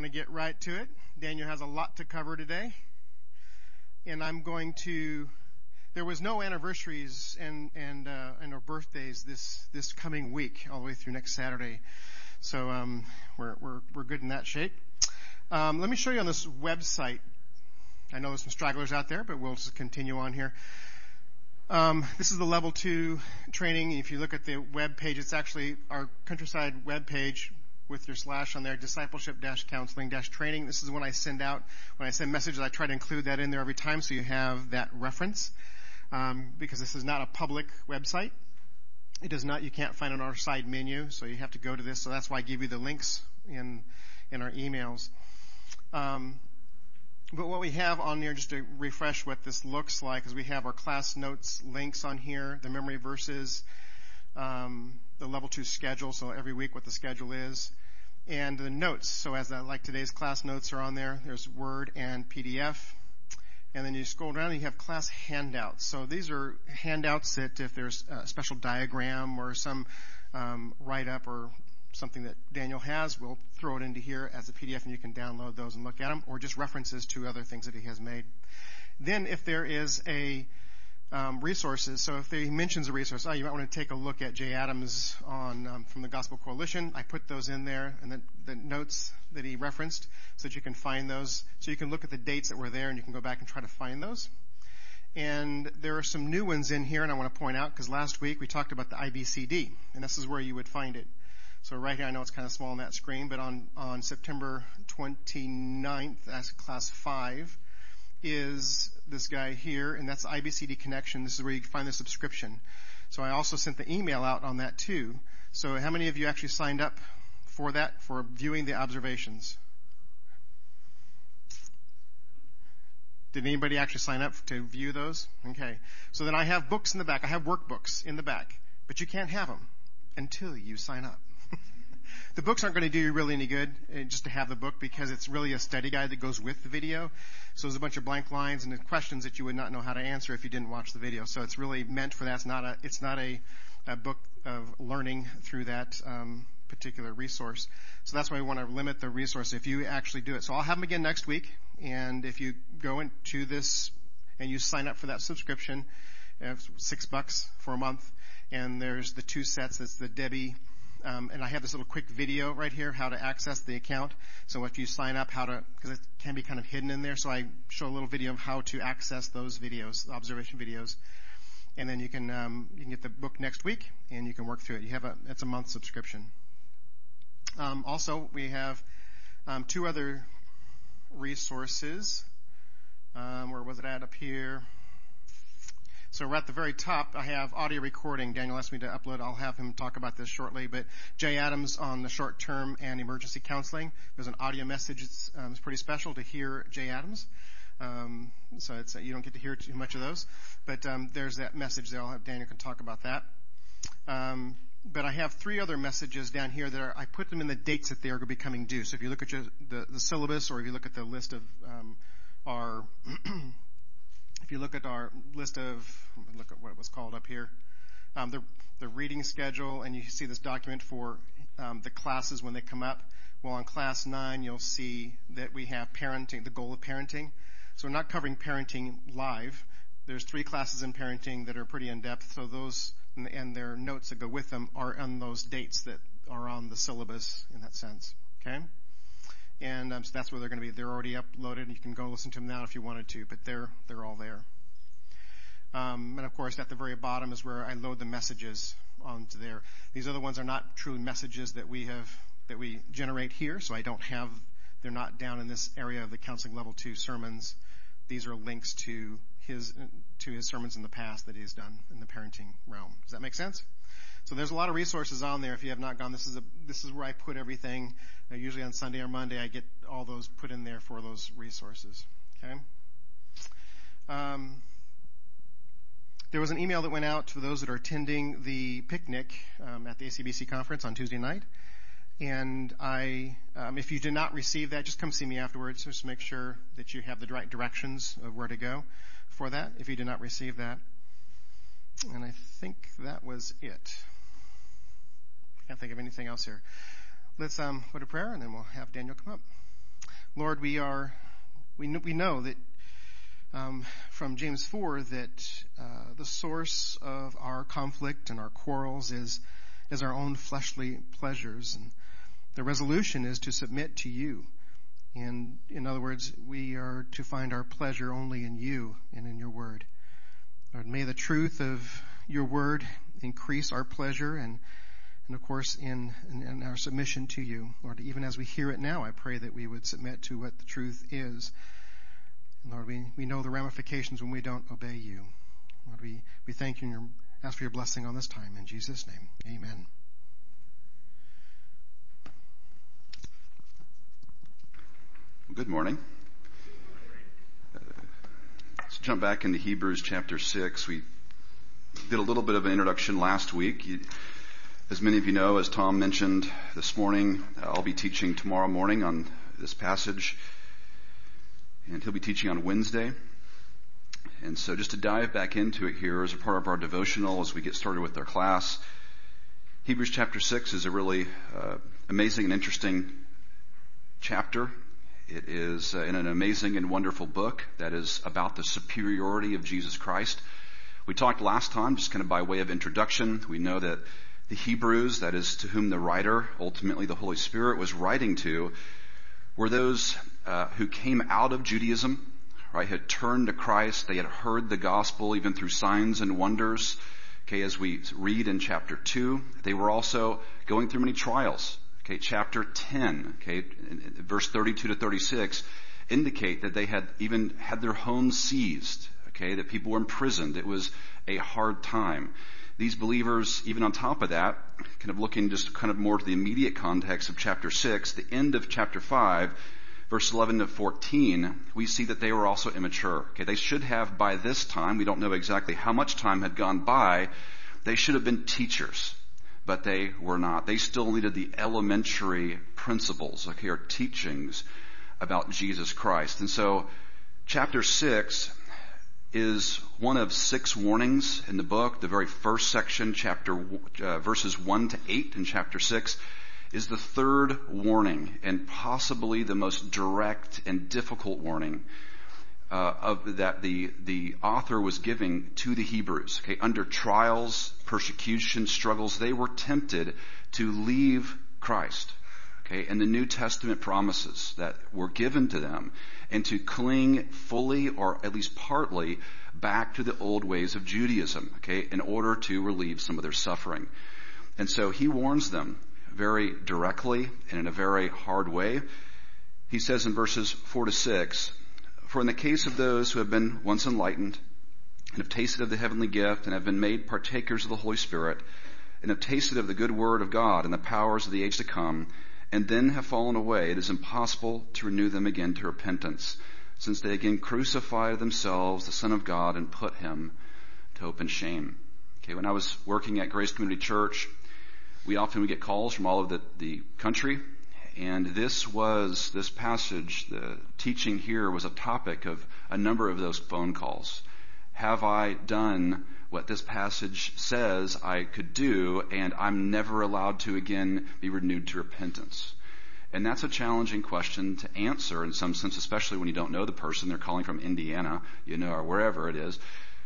going to get right to it. Daniel has a lot to cover today. And I'm going to, there was no anniversaries and or birthdays this coming week, all the way through next Saturday. So, we're good in that shape. Let me show you on this website. I know there's some stragglers out there, but we'll just continue on here. This is the level 2 training. If you look at the web page, it's actually our Countryside web page with your slash on there, discipleship-counseling-training. This is when I send out, when I send messages, I try to include that in there every time so you have that reference. Because this is not a public website. It does not, you can't find it on our side menu, so you have to go to this. So that's why I give you the links in our emails. But what we have on here, just to refresh what this looks like, is we have our class notes links on here, the memory verses, the level 2 schedule, so every week what the schedule is, and the notes. So as like today's class notes are on there, there's Word and PDF. And then you scroll down and you have class handouts. So these are handouts that if there's a special diagram or some write-up or something that Daniel has, we'll throw it into here as a PDF and you can download those and look at them, or just references to other things that he has made. Then if there is a resources, so if he mentions a resource, you might want to take a look at Jay Adams on from the Gospel Coalition. I put those in there, and the notes that he referenced, so that you can find those. So you can look at the dates that were there, and you can go back and try to find those. And there are some new ones in here, and I want to point out, because last week we talked about the IBCD, and this is where you would find it. So right here, I know it's kind of small on that screen, but on September 29th, that's class 5, is this guy here, and that's IBCD Connection. This is where you can find the subscription. So I also sent the email out on that too. So how many of you actually signed up for that, for viewing the observations? Did anybody actually sign up to view those? Okay. So then I have books in the back. I have workbooks in the back, but you can't have them until you sign up. The books aren't going to do you really any good just to have the book, because it's really a study guide that goes with the video. So there's a bunch of blank lines and questions that you would not know how to answer if you didn't watch the video. So it's really meant for that. It's not a book of learning through that particular resource. So that's why we want to limit the resource if you actually do it. So I'll have them again next week. And if you go into this and you sign up for that subscription, it's $6 for a month. And there's the 2 sets. It's the Debbie. And I have this little quick video right here, how to access the account. So if you sign up, because it can be kind of hidden in there. So I show a little video of how to access those videos, the observation videos. And then you can get the book next week and you can work through it. It's a month subscription. Also, we have 2 other resources. Where was it at up here? So we're at the very top. I have audio recording. Daniel asked me to upload. I'll have him talk about this shortly. But Jay Adams on the short-term and emergency counseling. There's an audio message. It's pretty special to hear Jay Adams. So you don't get to hear too much of those. But there's that message there. Daniel can talk about that. But I have 3 other messages down here that I put them in the dates that they are becoming due. So if you look at the syllabus, or if you look at the list of our if you look at our list of, look at what it was called up here, the reading schedule, and you see this document for the classes when they come up. Well, on class 9, you'll see that we have parenting, the goal of parenting. So we're not covering parenting live. There's 3 classes in parenting that are pretty in-depth. So those and their notes that go with them are on those dates that are on the syllabus in that sense. Okay? And so that's where they're going to be. They're already uploaded. You can go listen to them now if you wanted to, but they're all there. And of course, at the very bottom is where I load the messages onto there. These other ones are not true messages that we generate here, so they're not down in this area of the counseling level 2 sermons. These are links to his sermons in the past that he's done in the parenting realm. Does that make sense? So there's a lot of resources on there. If you have not gone, this is where I put everything. Usually on Sunday or Monday, I get all those put in there for those resources. Okay. There was an email that went out to those that are attending the picnic at the ACBC conference on Tuesday night. And if you did not receive that, just come see me afterwards, just to make sure that you have the right directions of where to go for that, if you did not receive that. And I think that was it. I can't think of anything else here. Let's go to prayer, and then we'll have Daniel come up. Lord, we know that from James 4 that the source of our conflict and our quarrels is our own fleshly pleasures, and the resolution is to submit to you. And in other words, we are to find our pleasure only in you and in your word. Lord, may the truth of your word increase our pleasure and of course in our submission to you. Lord, even as we hear it now, I pray that we would submit to what the truth is. And Lord, we know the ramifications when we don't obey you. Lord, we thank you and ask for your blessing on this time. In Jesus' name, amen. Good morning. Let's jump back into Hebrews chapter 6. We did a little bit of an introduction last week. As many of you know, as Tom mentioned this morning, I'll be teaching tomorrow morning on this passage, and he'll be teaching on Wednesday. And so just to dive back into it here as a part of our devotional as we get started with our class, Hebrews chapter 6 is a really amazing and interesting chapter. It is in an amazing and wonderful book that is about the superiority of Jesus Christ. We talked last time, just kind of by way of introduction, we know that the Hebrews, that is to whom the writer, ultimately the Holy Spirit, was writing to, were those who came out of Judaism, right, had turned to Christ. They had heard the gospel even through signs and wonders. Okay, as we read in chapter 2, they were also going through many trials. Okay, chapter 10, okay, verse 32 to 36 indicate that they had even had their homes seized, okay, that people were imprisoned. It was a hard time. These believers, even on top of that, kind of looking just kind of more to the immediate context of chapter 6, the end of chapter 5, verse 11 to 14, we see that they were also immature. Okay, they should have by this time, we don't know exactly how much time had gone by, they should have been teachers. But they were not. They still needed the elementary principles, okay, or teachings about Jesus Christ. And so chapter 6 is one of 6 warnings in the book. The very first section, verses 1 to 8 in chapter 6, is the third warning and possibly the most direct and difficult warning of that the author was giving to the Hebrews. Okay, under trials, persecution, struggles, they were tempted to leave Christ. Okay, and the New Testament promises that were given to them, and to cling fully or at least partly back to the old ways of Judaism. Okay, in order to relieve some of their suffering. And so he warns them very directly and in a very hard way. He says in verses 4 to 6, "For in the case of those who have been once enlightened, and have tasted of the heavenly gift, and have been made partakers of the Holy Spirit, and have tasted of the good word of God and the powers of the age to come, and then have fallen away, it is impossible to renew them again to repentance, since they again crucify themselves, the Son of God, and put him to open shame." Okay, when I was working at Grace Community Church, we often get calls from all of the country. And this passage, the teaching here was a topic of a number of those phone calls. Have I done what this passage says I could do, and I'm never allowed to again be renewed to repentance? And that's a challenging question to answer in some sense, especially when you don't know the person. They're calling from Indiana, or wherever it is.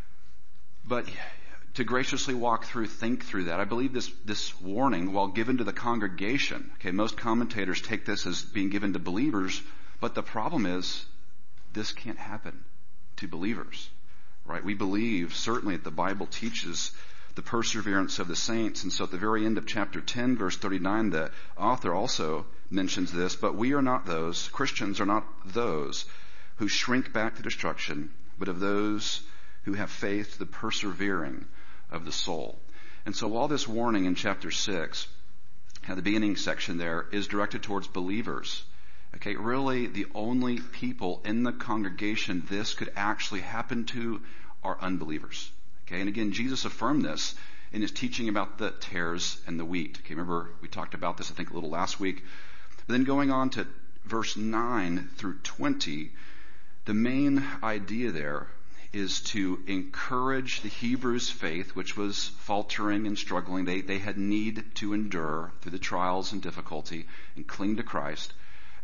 But to graciously think through that. I believe this warning, while given to the congregation, okay, most commentators take this as being given to believers, but the problem is this can't happen to believers, right? We believe certainly that the Bible teaches the perseverance of the saints. And so at the very end of chapter 10, verse 39, the author also mentions this, "But we are not those, Christians are not those who shrink back to destruction, but of those who have faith to the persevering of the soul." And so while this warning in chapter 6, the beginning section there, is directed towards believers, okay, really the only people in the congregation this could actually happen to are unbelievers. Okay, and again, Jesus affirmed this in his teaching about the tares and the wheat. Okay, remember we talked about this, I think, a little last week. But then going on to verse 9 through 20, the main idea there is to encourage the Hebrews' faith, which was faltering and struggling. They had need to endure through the trials and difficulty and cling to Christ.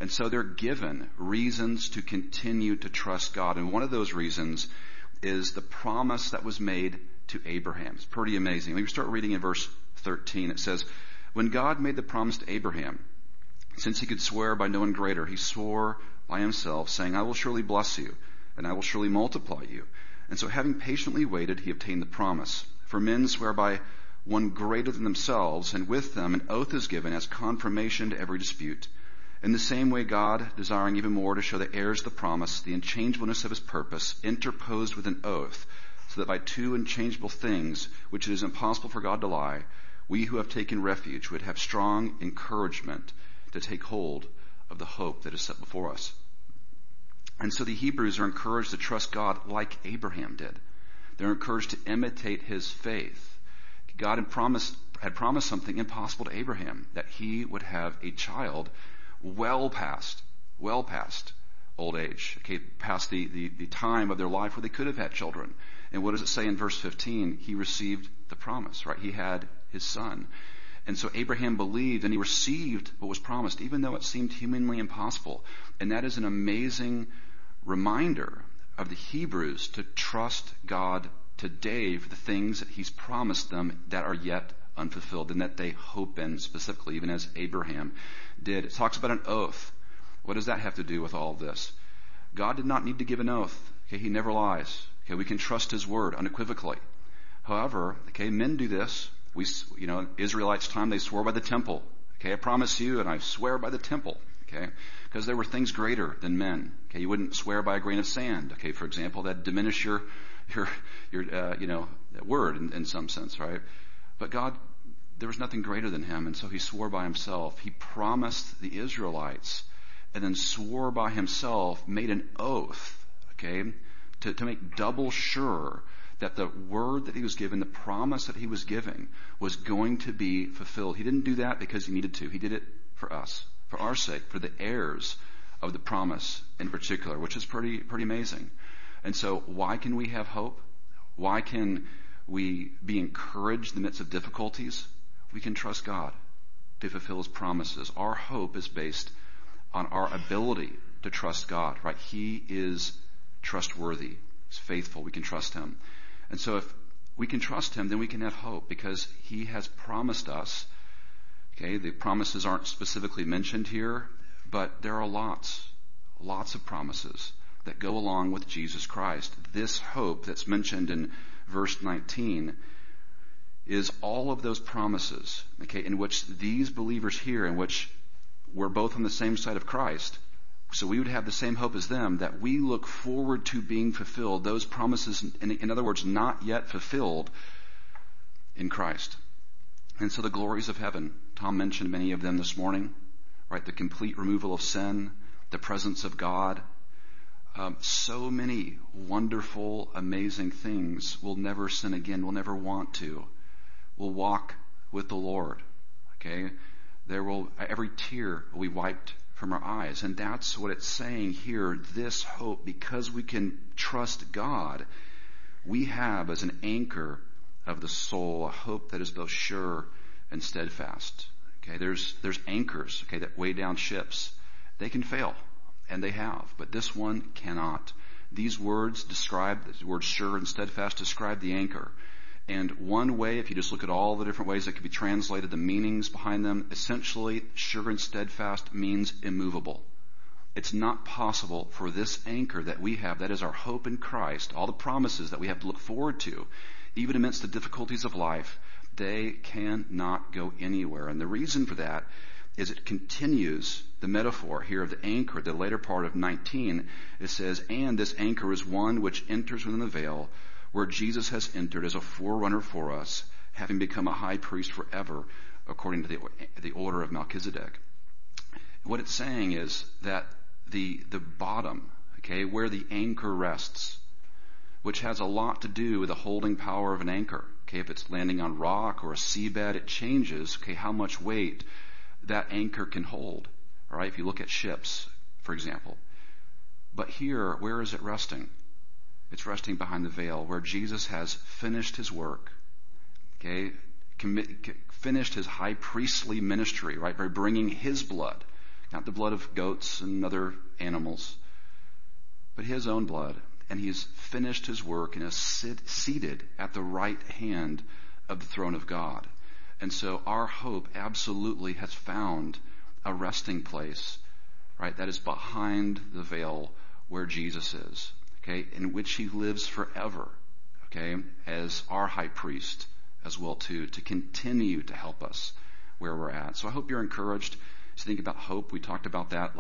And so they're given reasons to continue to trust God. And one of those reasons is the promise that was made to Abraham. It's pretty amazing. We start reading in verse 13. It says, when God made the promise to Abraham, since he could swear by no one greater, he swore by himself, saying, I will surely bless you, and I will surely multiply you. And so having patiently waited, he obtained the promise. For men swear by one greater than themselves, and with them an oath is given as confirmation to every dispute. In the same way, God, desiring even more to show the heirs of the promise, the unchangeableness of his purpose, interposed with an oath, so that by two unchangeable things, which it is impossible for God to lie, we who have taken refuge would have strong encouragement to take hold of the hope that is set before us. And so the Hebrews are encouraged to trust God like Abraham did. They're encouraged to imitate his faith. God had promised something impossible to Abraham, that he would have a child well past old age, past the time of their life where they could have had children. And what does it say in verse 15? He received the promise, right? He had his son. And so Abraham believed and he received what was promised, even though it seemed humanly impossible. And that is an amazing reminder of the Hebrews to trust God today for the things that he's promised them that are yet unfulfilled and that they hope in specifically, even as Abraham did. It talks about an oath. What does that have to do with all of this? God did not need to give an oath. He never lies. We can trust his word unequivocally. However, men do this. Israelites' time, they swore by the temple. I promise you, and I swear by the temple. Because there were things greater than men. You wouldn't swear by a grain of sand. For example, that'd diminish your word in some sense, right? But God, there was nothing greater than him, and so he swore by himself. He promised the Israelites, and then swore by himself, made an oath, to make double sure that the word that he was given, the promise that he was giving, was going to be fulfilled. He didn't do that because he needed to. He did it for us, for our sake, for the heirs of the promise in particular, which is pretty amazing. And so why can we have hope? Why can we be encouraged in the midst of difficulties? We can trust God to fulfill his promises. Our hope is based on our ability to trust God, right? He is trustworthy. He's faithful. We can trust him. And so if we can trust him, then we can have hope because he has promised us. The promises aren't specifically mentioned here, but there are lots of promises that go along with Jesus Christ. This hope that's mentioned in verse 19 is all of those promises, in which these believers here, in which we're both on the same side of Christ, so we would have the same hope as them, that we look forward to being fulfilled. Those promises, in other words, not yet fulfilled in Christ. And so the glories of heaven, Tom mentioned many of them this morning, right? The complete removal of sin, the presence of God, so many wonderful, amazing things. We'll never sin again. We'll never want to. We'll walk with the Lord. Every tear will be wiped from our eyes. And that's what it's saying here. This hope, because we can trust God, we have as an anchor of the soul a hope that is both sure and steadfast. There's anchors, that weigh down ships. They can fail, and they have, but this one cannot. These words sure and steadfast describe the anchor. And one way, if you just look at all the different ways that could be translated, the meanings behind them, essentially, sure and steadfast means immovable. It's not possible for this anchor that we have, that is our hope in Christ, all the promises that we have to look forward to, even amidst the difficulties of life, they cannot go anywhere. And the reason for that is it continues the metaphor here of the anchor, the later part of 19. It says, and this anchor is one which enters within the veil, where Jesus has entered as a forerunner for us, having become a high priest forever, according to the order of Melchizedek. What it's saying is that the bottom, where the anchor rests, which has a lot to do with the holding power of an anchor. If it's landing on rock or a seabed, it changes, how much weight that anchor can hold. All right, if you look at ships, for example. But here, where is it resting? It's resting behind the veil, where Jesus has finished his work, finished his high priestly ministry, right, by bringing his blood, Not the blood of goats and other animals, but his own blood. And he has finished his work and is seated at the right hand of the throne of God. And so our hope absolutely has found a resting place, right? That is behind the veil where Jesus is, okay? In which he lives forever, okay? As our high priest as well too, to continue to help us where we're at. So I hope you're encouraged to think about hope. We talked about that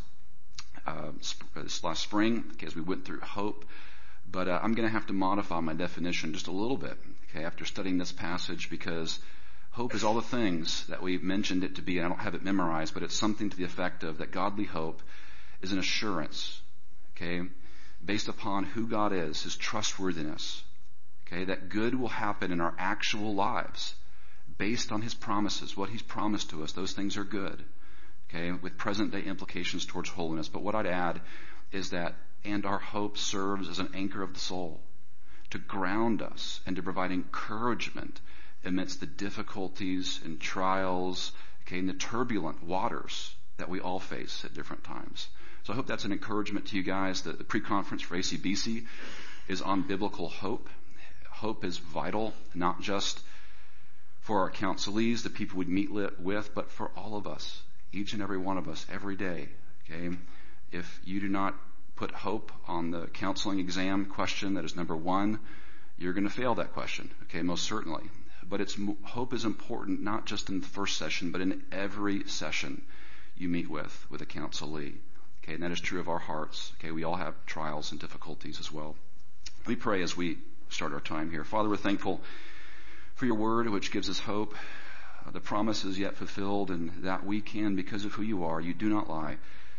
this last spring, okay, as we went through hope. But I'm going to have to modify my definition just a little bit, okay, after studying this passage, because hope is all the things that we've mentioned it to be. I don't have it memorized, but it's something to the effect of that godly hope is an assurance, okay, based upon who God is, his trustworthiness, okay, that good will happen in our actual lives based on his promises, what he's promised to us. Those things are good, okay, with present day implications towards holiness. But what I'd add is that, and our hope serves as an anchor of the soul to ground us and to provide encouragement amidst the difficulties and trials, okay, and the turbulent waters that we all face at different times. So I hope that's an encouragement to you guys. The pre-conference for ACBC is on biblical hope. Hope is vital, not just for our counselees, the people we meet with, but for all of us, each and every one of us, every day, okay? If you do not put hope on the counseling exam question that is number 1, you're going to fail that question, okay, most certainly. But hope is important not just in the first session, but in every session you meet with a counselee, okay? And that is true of our hearts, okay? We all have trials and difficulties as well. Let me pray as we start our time here. Father, we're thankful for your word, which gives us hope. The promise is yet fulfilled, and that we can, because of who you are, you do not lie.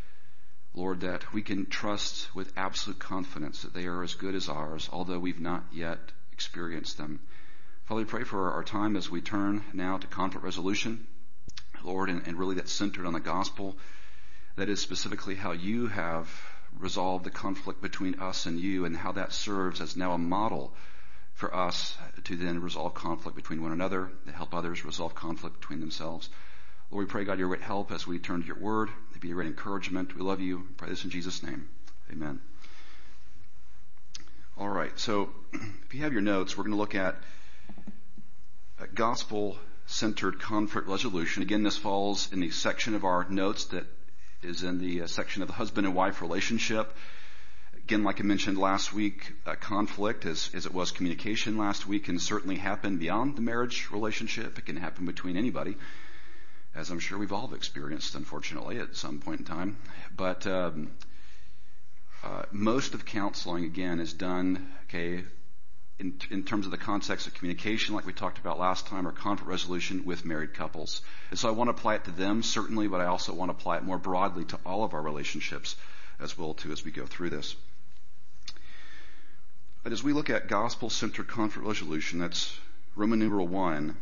Lord, that we can trust with absolute confidence that they are as good as ours, although we've not yet experienced them. Father, we pray for our time as we turn now to conflict resolution, Lord, and really that's centered on the gospel. That is specifically how you have resolved the conflict between us and you, and how that serves as now a model for us to then resolve conflict between one another, to help others resolve conflict between themselves. Lord, we pray, God, your great help as we turn to your word. It be your great encouragement. We love you. We pray this in Jesus' name. Amen. All right. So if you have your notes, we're going to look at gospel-centered conflict resolution. Again, this falls in the section of our notes that is in the section of the husband and wife relationship. Again, like I mentioned last week, conflict, as it was communication last week, can certainly happen beyond the marriage relationship. It can happen between anybody, as I'm sure we've all experienced, unfortunately, at some point in time. But most of counseling, again, is done, okay, in terms of the context of communication, like we talked about last time, or conflict resolution with married couples. And so I want to apply it to them, certainly, but I also want to apply it more broadly to all of our relationships as well, too, as we go through this. But as we look at gospel-centered conflict resolution, that's Roman numeral 1,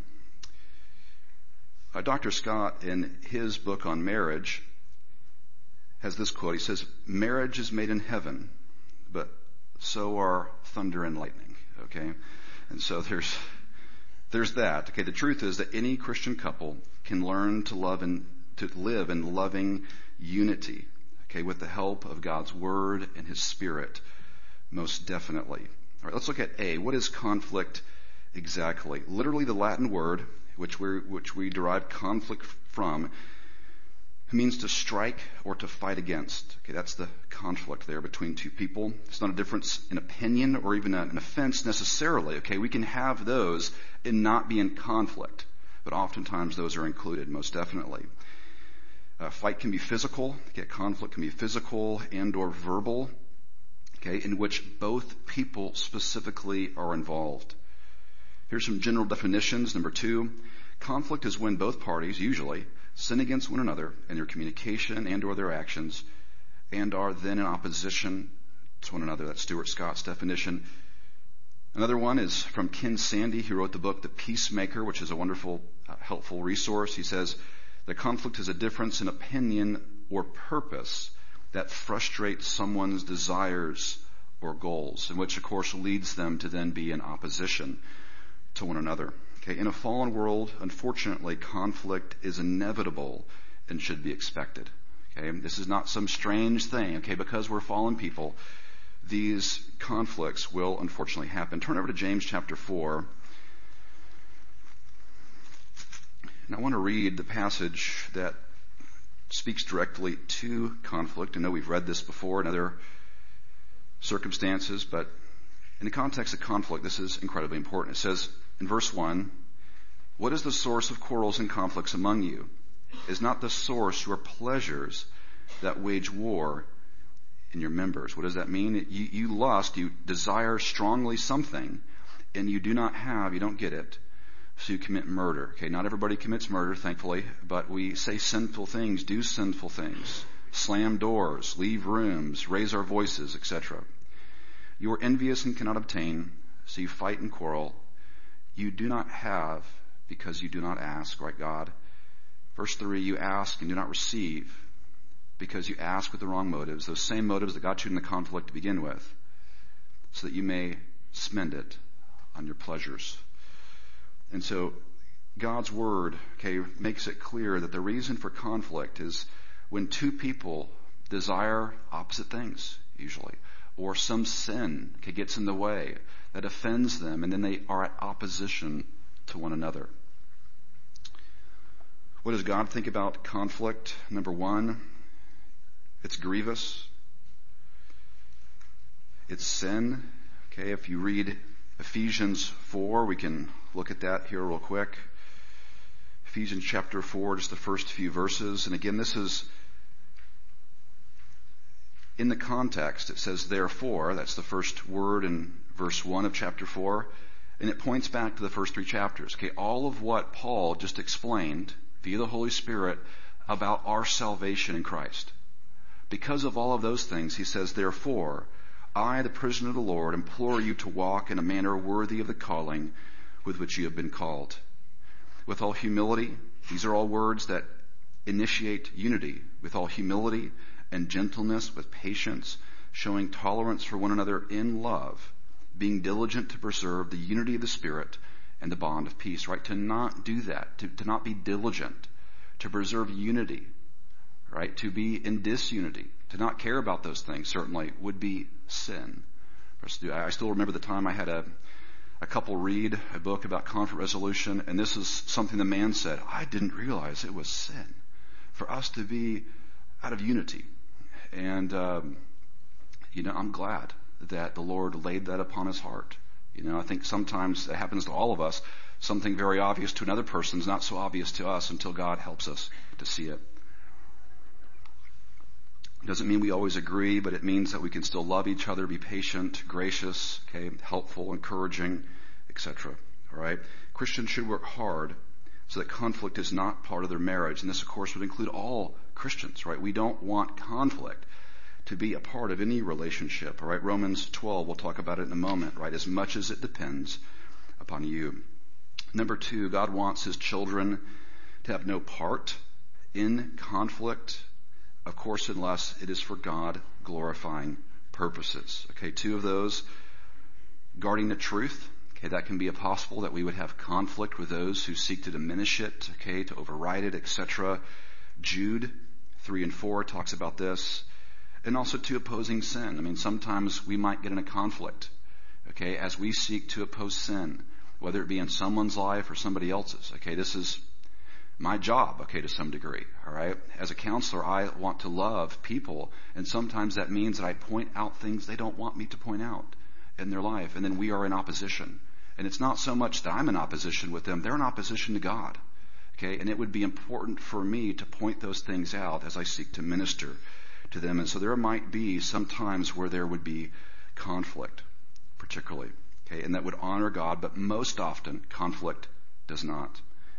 Dr. Scott, in his book on marriage, has this quote. He says, "Marriage is made in heaven, but so are thunder and lightning." Okay? And so there's that. Okay, the truth is that any Christian couple can learn to love and to live in loving unity, okay, with the help of God's word and his spirit, most definitely. All right, let's look at A. What is conflict exactly? Literally, the Latin word, which we derive conflict from, means to strike or to fight against. Okay, that's the conflict there between two people. It's not a difference in opinion or even an offense necessarily. Okay, we can have those and not be in conflict, but oftentimes those are included, most definitely. Fight can be physical. Okay, conflict can be physical and or verbal. Okay, in which both people specifically are involved. Here's some general definitions. Number 2, conflict is when both parties, usually, sin against one another in their communication and or their actions, and are then in opposition to one another. That's Stuart Scott's definition. Another one is from Ken Sande, who wrote the book The Peacemaker, which is a wonderful, helpful resource. He says, the conflict is a difference in opinion or purpose that frustrates someone's desires or goals, and which, of course, leads them to then be in opposition to one another. Okay, in a fallen world, unfortunately, conflict is inevitable and should be expected. Okay, this is not some strange thing. Okay, because we're fallen people, these conflicts will unfortunately happen. Turn over to James chapter 4. And I want to read the passage that speaks directly to conflict. I know we've read this before in other circumstances, but in the context of conflict, this is incredibly important. It says in verse 1, "What is the source of quarrels and conflicts among you? Is not the source your pleasures that wage war in your members?" What does that mean? You lust, you desire strongly something, and you do not have, you don't get it, so you commit murder. Okay, not everybody commits murder, thankfully, but we say sinful things, do sinful things, slam doors, leave rooms, raise our voices, etc. You are envious and cannot obtain, so you fight and quarrel. You do not have because you do not ask, right, God? Verse 3, you ask and do not receive because you ask with the wrong motives, those same motives that got you in the conflict to begin with, so that you may spend it on your pleasures. And so God's word, okay, makes it clear that the reason for conflict is when two people desire opposite things, usually, or some sin, okay, gets in the way that offends them, and then they are at opposition to one another. What does God think about conflict? Number one, it's grievous. It's sin. Okay, if you read Ephesians 4, we can look at that here real quick. Ephesians chapter 4, just the first few verses. And again, this is in the context. It says, therefore, that's the first word in verse 1 of chapter 4. And it points back to the first three chapters. Okay, all of what Paul just explained via the Holy Spirit about our salvation in Christ. Because of all of those things, he says, therefore, I, the prisoner of the Lord, implore you to walk in a manner worthy of the calling with which you have been called. With all humility, these are all words that initiate unity. With all humility and gentleness, with patience, showing tolerance for one another in love, being diligent to preserve the unity of the Spirit and the bond of peace, right? To not do that, to not be diligent, to preserve unity, right? To be in disunity, to not care about those things, certainly, would be sin. I still remember the time I had a couple read a book about conflict resolution, and this is something the man said, I didn't realize it was sin for us to be out of unity. And, I'm glad that the Lord laid that upon his heart. I think sometimes it happens to all of us. Something very obvious to another person is not so obvious to us until God helps us to see it. It doesn't mean we always agree, but it means that we can still love each other, be patient, gracious, okay, helpful, encouraging, etc. All right? Christians should work hard so that conflict is not part of their marriage. And this, of course, would include all Christians, right? We don't want conflict to be a part of any relationship, all right? Romans 12, we'll talk about it in a moment, right? As much as it depends upon you. Number 2, God wants his children to have no part in conflict, of course, unless it is for God glorifying purposes. Okay, 2 of those, guarding the truth. Okay, that can be possible that we would have conflict with those who seek to diminish it, okay, to override it, etc. Jude 3 and 4 talks about this. And also 2, opposing sin. I mean, sometimes we might get in a conflict, okay, as we seek to oppose sin, whether it be in someone's life or somebody else's. Okay, this is my job, okay, to some degree, all right? As a counselor, I want to love people, and sometimes that means that I point out things they don't want me to point out in their life, and then we are in opposition. And it's not so much that I'm in opposition with them, they're in opposition to God, okay? And it would be important for me to point those things out as I seek to minister to them. And so there might be some times where there would be conflict, particularly, okay, and that would honor God, but most often conflict does not.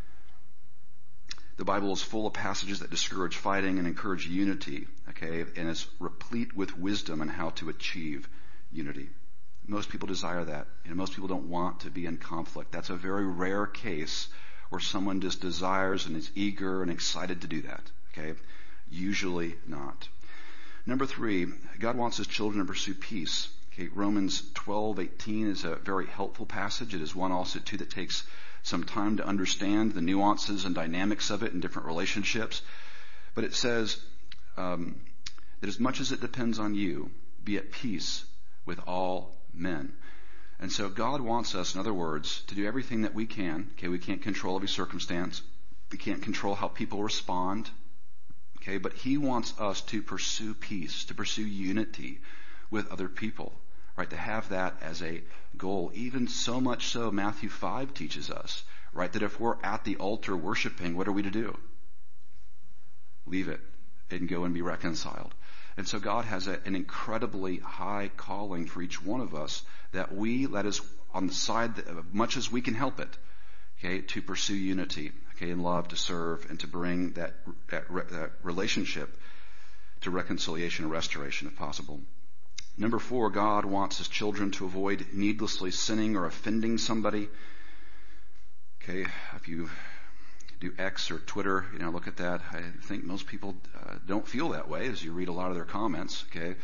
The Bible is full of passages that discourage fighting and encourage unity, okay, and is replete with wisdom on how to achieve unity. Most people desire that. Most people don't want to be in conflict. That's a very rare case where someone just desires and is eager and excited to do that, okay? Usually not. Number 3, God wants his children to pursue peace. Okay, Romans 12:18 is a very helpful passage. It is one also, too, that takes some time to understand the nuances and dynamics of it in different relationships. But it says, that as much as it depends on you, be at peace with all men. And so God wants us, in other words, to do everything that we can. Okay, we can't control every circumstance. We can't control how people respond. Okay, but He wants us to pursue peace, to pursue unity with other people, right? To have that as a goal. Even so much so, Matthew 5 teaches us, right, that if we're at the altar worshiping, what are we to do? Leave it and go and be reconciled. And so God has an incredibly high calling for each one of us that we, let us on the side, much as we can help it, okay, to pursue unity, okay, in love, to serve, and to bring that relationship to reconciliation and restoration if possible. Number 4, God wants His children to avoid needlessly sinning or offending somebody. Okay, if you do X or Twitter, look at that. I think most people don't feel that way as you read a lot of their comments, okay?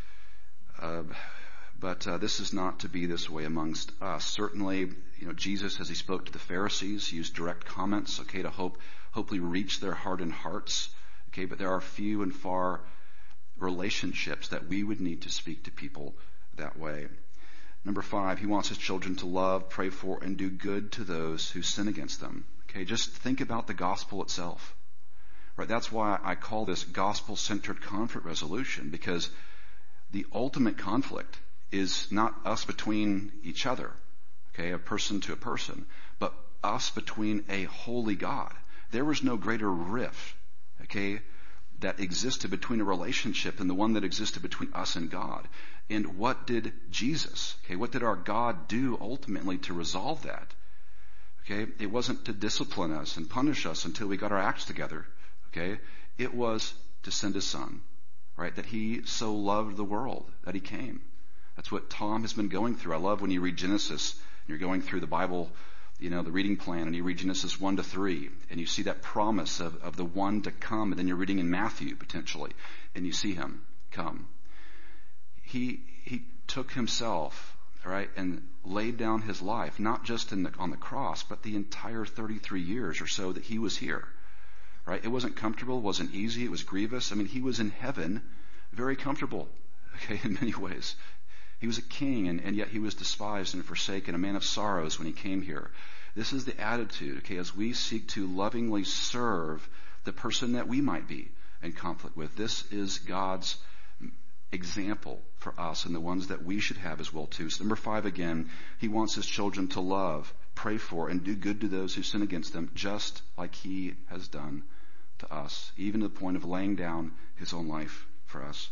But this is not to be this way amongst us. Certainly, Jesus, as He spoke to the Pharisees, used direct comments, okay, to hopefully reach their hardened hearts, okay? But there are few and far relationships that we would need to speak to people that way. Number 5, He wants His children to love, pray for, and do good to those who sin against them. Okay, just think about the gospel itself. Right? That's why I call this gospel-centered conflict resolution, because the ultimate conflict is not us between each other, okay, a person to a person, but us between a holy God. There was no greater rift, okay, that existed between a relationship than the one that existed between us and God. And what did Jesus, okay, what did our God do ultimately to resolve that? Okay, it wasn't to discipline us and punish us until we got our acts together. Okay, it was to send His Son, right? That He so loved the world that He came. That's what Tom has been going through. I love when you read Genesis and you're going through the Bible, the reading plan, and you read Genesis 1-3, and you see that promise of the one to come, and then you're reading in Matthew potentially, and you see Him come. He took Himself, right, and laid down His life, not just on the cross, but the entire 33 years or so that He was here, right? It wasn't comfortable, it wasn't easy, it was grievous. I mean, He was in heaven, very comfortable, okay, in many ways. He was a king, and yet He was despised and forsaken, a man of sorrows when He came here. This is the attitude, okay, as we seek to lovingly serve the person that we might be in conflict with. This is God's example for us and the ones that we should have as well too. So number 5 again, He wants His children to love, pray for, and do good to those who sin against them, just like He has done to us, even to the point of laying down His own life for us.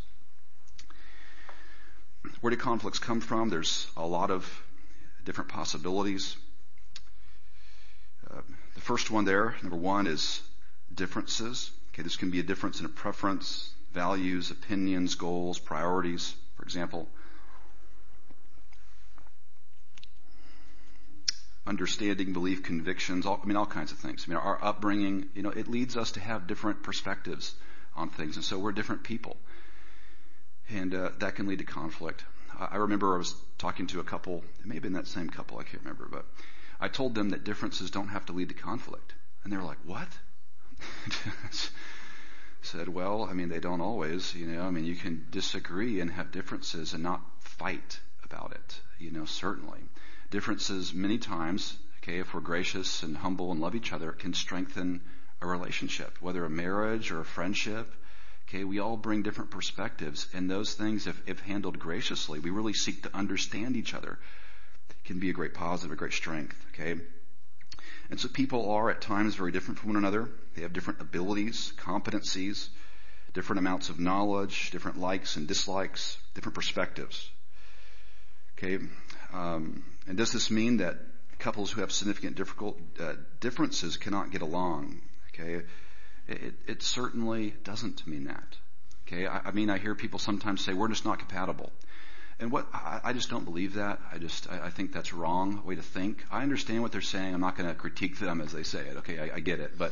Where do conflicts come from? There's a lot of different possibilities. The first one there, number 1, is differences. Okay, this can be a difference in a preference, values, opinions, goals, priorities, for example. Understanding, belief, convictions, all kinds of things. Our upbringing, it leads us to have different perspectives on things, and so we're different people. And that can lead to conflict. I remember I was talking to a couple, it may have been that same couple, I can't remember, but I told them that differences don't have to lead to conflict. And they were like, what? Said, well, they don't always, you can disagree and have differences and not fight about it, certainly. Differences many times, okay, if we're gracious and humble and love each other, can strengthen a relationship, whether a marriage or a friendship. Okay, we all bring different perspectives, and those things, if handled graciously, we really seek to understand each other, can be a great positive, a great strength, okay? And so people are at times very different from one another. They have different abilities, competencies, different amounts of knowledge, different likes and dislikes, different perspectives. Okay, and does this mean that couples who have significant differences cannot get along? Okay, it certainly doesn't mean that. Okay, I hear people sometimes say we're just not compatible. And I just don't believe that. I think that's a wrong way to think. I understand what they're saying. I'm not going to critique them as they say it. Okay, I get it. But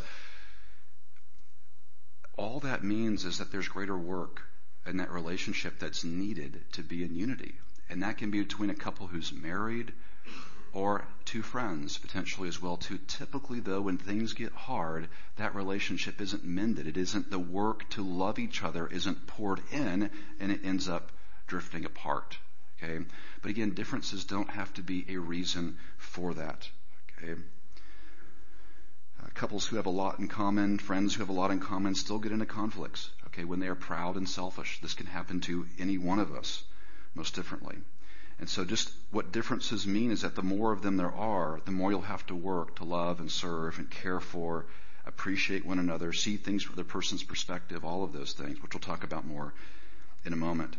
all that means is that there's greater work in that relationship that's needed to be in unity. And that can be between a couple who's married or two friends, potentially as well too. Typically though, when things get hard, that relationship isn't mended. It isn't the work to love each other isn't poured in, and it ends up drifting apart. Okay? But again, differences don't have to be a reason for that. Okay? Couples who have a lot in common, friends who have a lot in common, still get into conflicts. Okay? When they are proud and selfish. This can happen to any one of us, most differently. And so just what differences mean is that the more of them there are, the more you'll have to work to love and serve and care for, appreciate one another, see things from the person's perspective, all of those things, which we'll talk about more in a moment.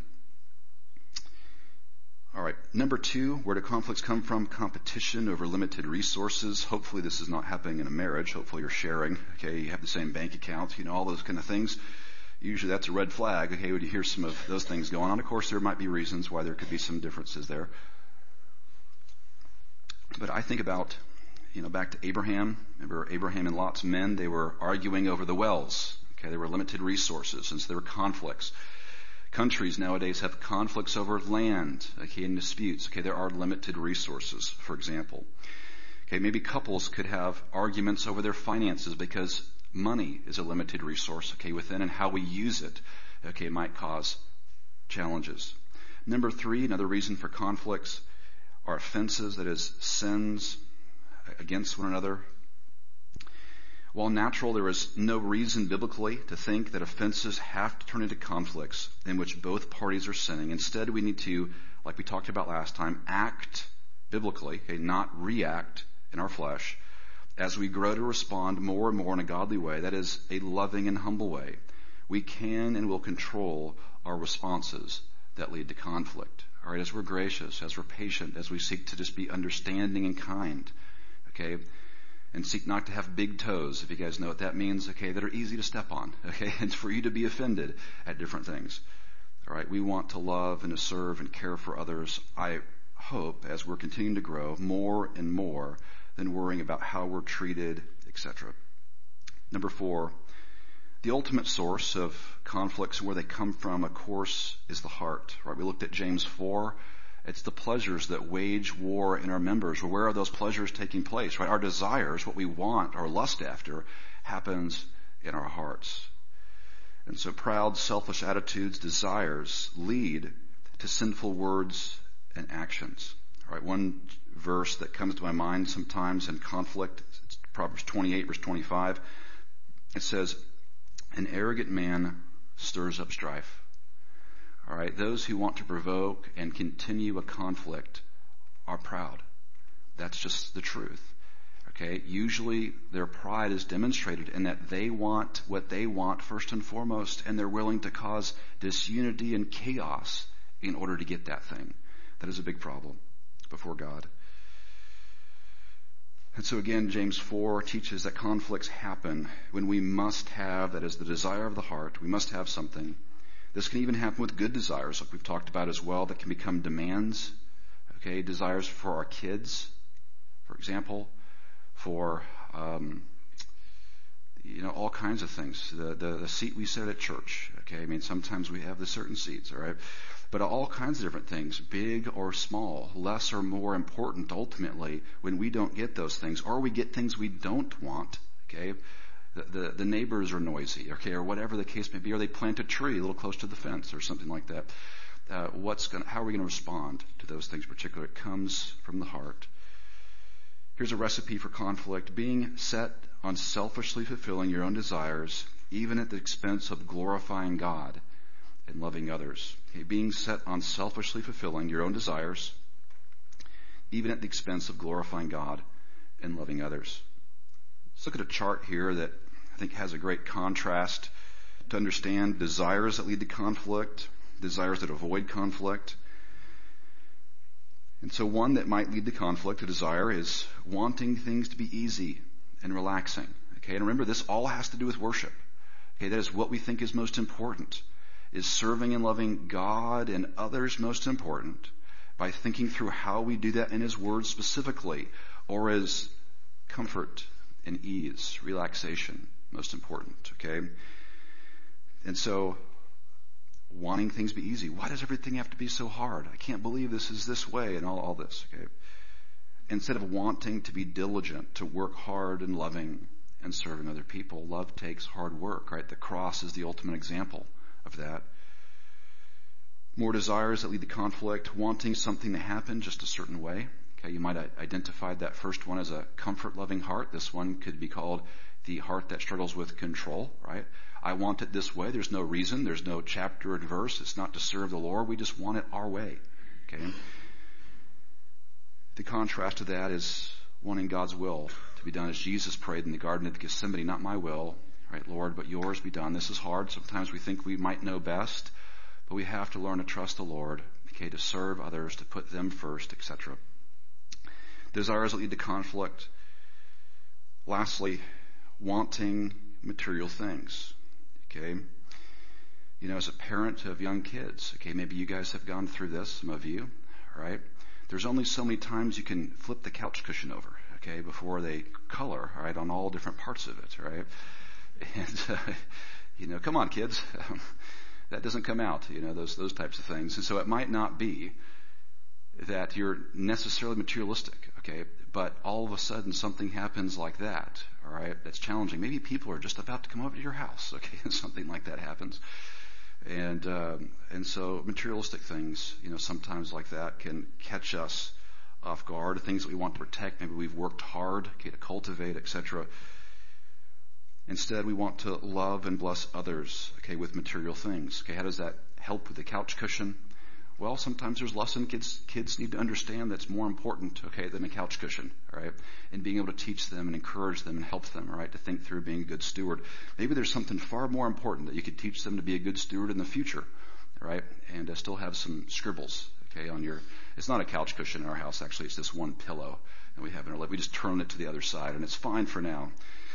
All right, number 2, where do conflicts come from? Competition over limited resources. Hopefully this is not happening in a marriage. Hopefully you're sharing. Okay, you have the same bank account, all those kind of things. Usually that's a red flag. Okay, when you hear some of those things going on, of course there might be reasons why there could be some differences there. But I think about, back to Abraham. Remember Abraham and Lot's men, they were arguing over the wells. Okay, there were limited resources, and so there were conflicts. Countries nowadays have conflicts over land, okay, and disputes. Okay, there are limited resources, for example. Okay, maybe couples could have arguments over their finances because money is a limited resource, okay, within, and how we use it, okay, might cause challenges. Number 3, another reason for conflicts are offenses, that is, sins against one another. While natural, there is no reason biblically to think that offenses have to turn into conflicts in which both parties are sinning. Instead, we need to, like we talked about last time, act biblically, okay, not react in our flesh, as we grow to respond more and more in a godly way, that is, a loving and humble way. We can and will control our responses that lead to conflict. All right, as we're gracious, as we're patient, as we seek to just be understanding and kind, okay, and seek not to have big toes, if you guys know what that means, okay, that are easy to step on, okay, and for you to be offended at different things. All right, we want to love and to serve and care for others, I hope, as we're continuing to grow, more and more than worrying about how we're treated, etc. Number 4, the ultimate source of conflicts, where they come from, of course, is the heart. Right? We looked at James 4. It's the pleasures that wage war in our members. Well, where are those pleasures taking place? Right? Our desires, what we want, our lust after, happens in our hearts. And so proud, selfish attitudes, desires lead to sinful words and actions. All right, one verse that comes to my mind sometimes in conflict, it's Proverbs 28, verse 25. It says, "An arrogant man stirs up strife." All right, those who want to provoke and continue a conflict are proud. That's just the truth. Okay, usually their pride is demonstrated in that they want what they want first and foremost, and they're willing to cause disunity and chaos in order to get that thing. That is a big problem before God. And so again, James 4 teaches that conflicts happen when we must have, that is the desire of the heart, we must have something. This can even happen with good desires, like we've talked about as well, that can become demands. Okay, desires for our kids, for example, for all kinds of things. The seat we sit at church. Okay, I mean sometimes we have the certain seats, all right, but all kinds of different things, big or small, less or more important. Ultimately, when we don't get those things, or we get things we don't want, okay. The neighbors are noisy, okay, or whatever the case may be, or they plant a tree a little close to the fence or something like that. How are we going to respond to those things in particular? It comes from the heart. Here's a recipe for conflict: being set on selfishly fulfilling your own desires, even at the expense of glorifying God and loving others. Okay, being set on selfishly fulfilling your own desires, even at the expense of glorifying God and loving others. Let's look at a chart here that I think has a great contrast to understand desires that lead to conflict, desires that avoid conflict. And so one that might lead to conflict, a desire, is wanting things to be easy and relaxing. Okay, and remember, this all has to do with worship. Okay, that is what we think is most important. Is serving and loving God and others most important, by thinking through how we do that in His Word specifically, or as comfort and ease, relaxation, most important, okay? And so, wanting things to be easy. Why does everything have to be so hard? I can't believe this is this way, and all this, okay? instead of wanting to be diligent, to work hard and loving and serving other people. Love takes hard work, right? The cross is the ultimate example of that. More desires that lead to conflict, wanting something to happen just a certain way. Okay, you might identify that first one as a comfort-loving heart. This one could be called the heart that struggles with control, right? I want it this way. There's no reason. There's no chapter and verse. It's not to serve the Lord. We just want it our way. Okay? The contrast to that is wanting God's will to be done as Jesus prayed in the Garden of Gethsemane, not my will, right, Lord, but yours be done. This is hard. Sometimes we think we might know best, but we have to learn to trust the Lord, okay, to serve others, to put them first, etc. Desires that lead to conflict. Lastly, wanting material things. Okay? You know, as a parent of young kids, okay, maybe you guys have gone through this, some of you, right? There's only so many times you can flip the couch cushion over, okay, before they color, right, on all different parts of it, right? And, come on, kids. That doesn't come out, those types of things. And so it might not be that you're necessarily materialistic, okay, but all of a sudden something happens like that, all right, that's challenging. Maybe people are just about to come over to your house, okay, and something like that happens. And so materialistic things, sometimes like that can catch us off guard. Things that we want to protect, maybe we've worked hard, okay, to cultivate, etc. Instead, we want to love and bless others, okay, with material things. Okay, how does that help with the couch cushion? Well, sometimes there's lesson kids need to understand that's more important, okay, than a couch cushion, all right? And being able to teach them and encourage them and help them, all right, to think through being a good steward. Maybe there's something far more important that you could teach them to be a good steward in the future, all right? And still have some scribbles, okay, on your, it's not a couch cushion in our house, actually, it's this one pillow that we have in our life. We just turn it to the other side, and it's fine for now.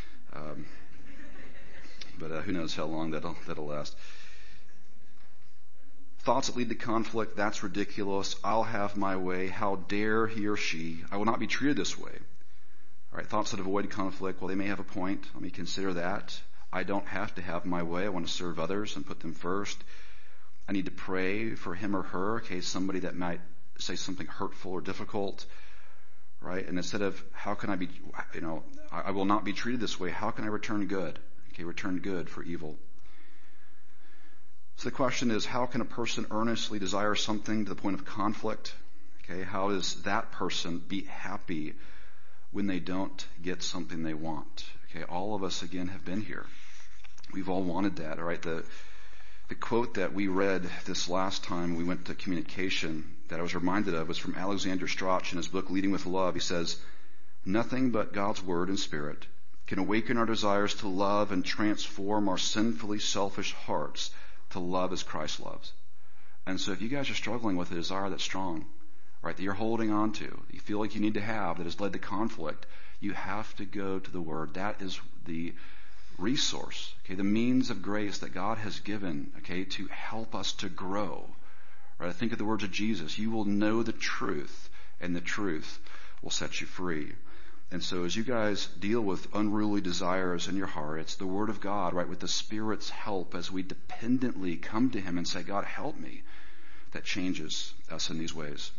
But who knows how long that'll last. Thoughts that lead to conflict, that's ridiculous. I'll have my way. How dare he or she? I will not be treated this way. All right, thoughts that avoid conflict, well, they may have a point. Let me consider that. I don't have to have my way. I want to serve others and put them first. I need to pray for him or her, okay, somebody that might say something hurtful or difficult, right? And instead of how can I be, I will not be treated this way, how can I return good? Okay, return good for evil. So the question is, how can a person earnestly desire something to the point of conflict? Okay, how does that person be happy when they don't get something they want? Okay, all of us, again, have been here. We've all wanted that, all right? The quote that we read this last time we went to communication that I was reminded of was from Alexander Strauch in his book, Leading with Love. He says, nothing but God's Word and Spirit can awaken our desires to love and transform our sinfully selfish hearts to love as Christ loves. And so if you guys are struggling with a desire that's strong, right, that you're holding on to, that you feel like you need to have, that has led to conflict, you have to go to the Word. That is the resource, okay, the means of grace that God has given, okay, to help us to grow. Right? I think of the words of Jesus, you will know the truth, and the truth will set you free. And so as you guys deal with unruly desires in your heart, it's the Word of God, right, with the Spirit's help as we dependently come to Him and say, God, help me, that changes us in these ways.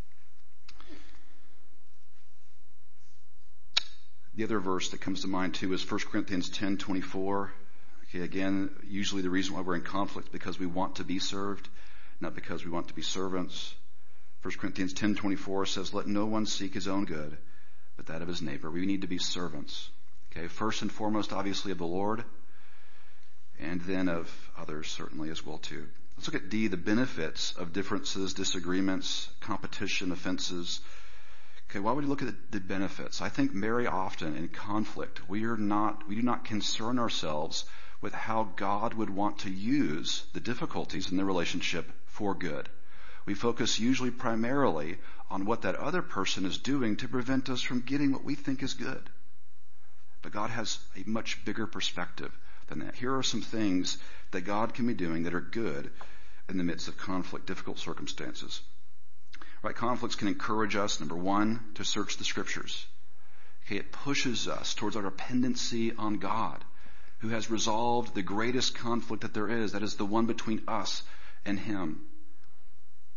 The other verse that comes to mind too is 1 Corinthians 10:24. Okay, again, usually the reason why we're in conflict is because we want to be served, not because we want to be servants. 1 Corinthians 10:24 says, let no one seek his own good, but that of his neighbor. We need to be servants. Okay, first and foremost, obviously, of the Lord, and then of others certainly as well too. Let's look at D, the benefits of differences, disagreements, competition, offenses. Okay, why would you look at the benefits? I think very often in conflict, we do not concern ourselves with how God would want to use the difficulties in the relationship for good. We focus usually primarily on what that other person is doing to prevent us from getting what we think is good. But God has a much bigger perspective than that. Here are some things that God can be doing that are good in the midst of conflict, difficult circumstances. Right, conflicts can encourage us, number one, to search the Scriptures. Okay, it pushes us towards our dependency on God, who has resolved the greatest conflict that there is, that is the one between us and Him.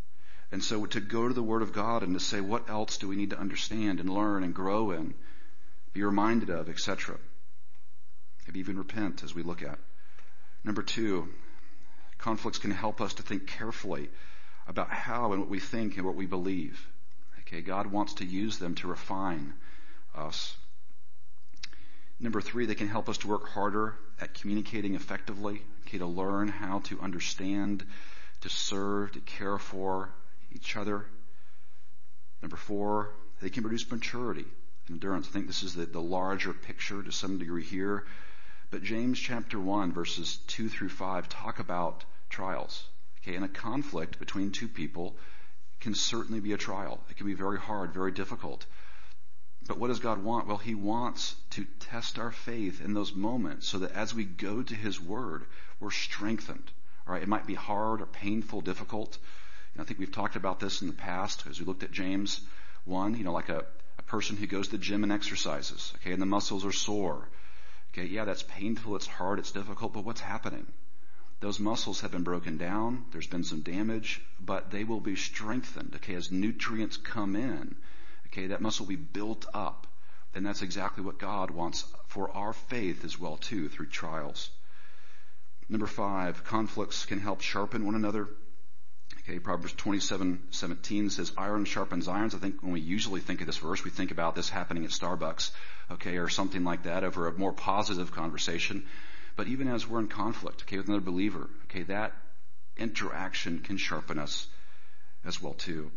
And so to go to the Word of God and to say, what else do we need to understand and learn and grow in, be reminded of, etc. Maybe even repent as we look at. Number 2, conflicts can help us to think carefully about how and what we think and what we believe. Okay, God wants to use them to refine us. Number 3, they can help us to work harder at communicating effectively, okay, to learn how to understand, to serve, to care for each other. Number 4, they can produce maturity and endurance. I think this is the larger picture to some degree here. But James chapter 1, verses 2 through 5 talk about trials. Okay, and a conflict between two people can certainly be a trial. It can be very hard, very difficult. But what does God want? Well, He wants to test our faith in those moments so that as we go to His Word, we're strengthened. All right, it might be hard or painful, difficult. I think we've talked about this in the past as we looked at James 1, like a person who goes to the gym and exercises, okay, and the muscles are sore. Okay, yeah, that's painful, it's hard, it's difficult, but what's happening? Those muscles have been broken down, there's been some damage, but they will be strengthened, okay, as nutrients come in. Okay, that muscle will be built up. And that's exactly what God wants for our faith as well, too, through trials. Number 5, conflicts can help sharpen one another. Okay, Proverbs 27:17 says, iron sharpens irons. I think when we usually think of this verse, we think about this happening at Starbucks, okay, or something like that over a more positive conversation. But even as we're in conflict, okay, with another believer, okay, that interaction can sharpen us as well, too.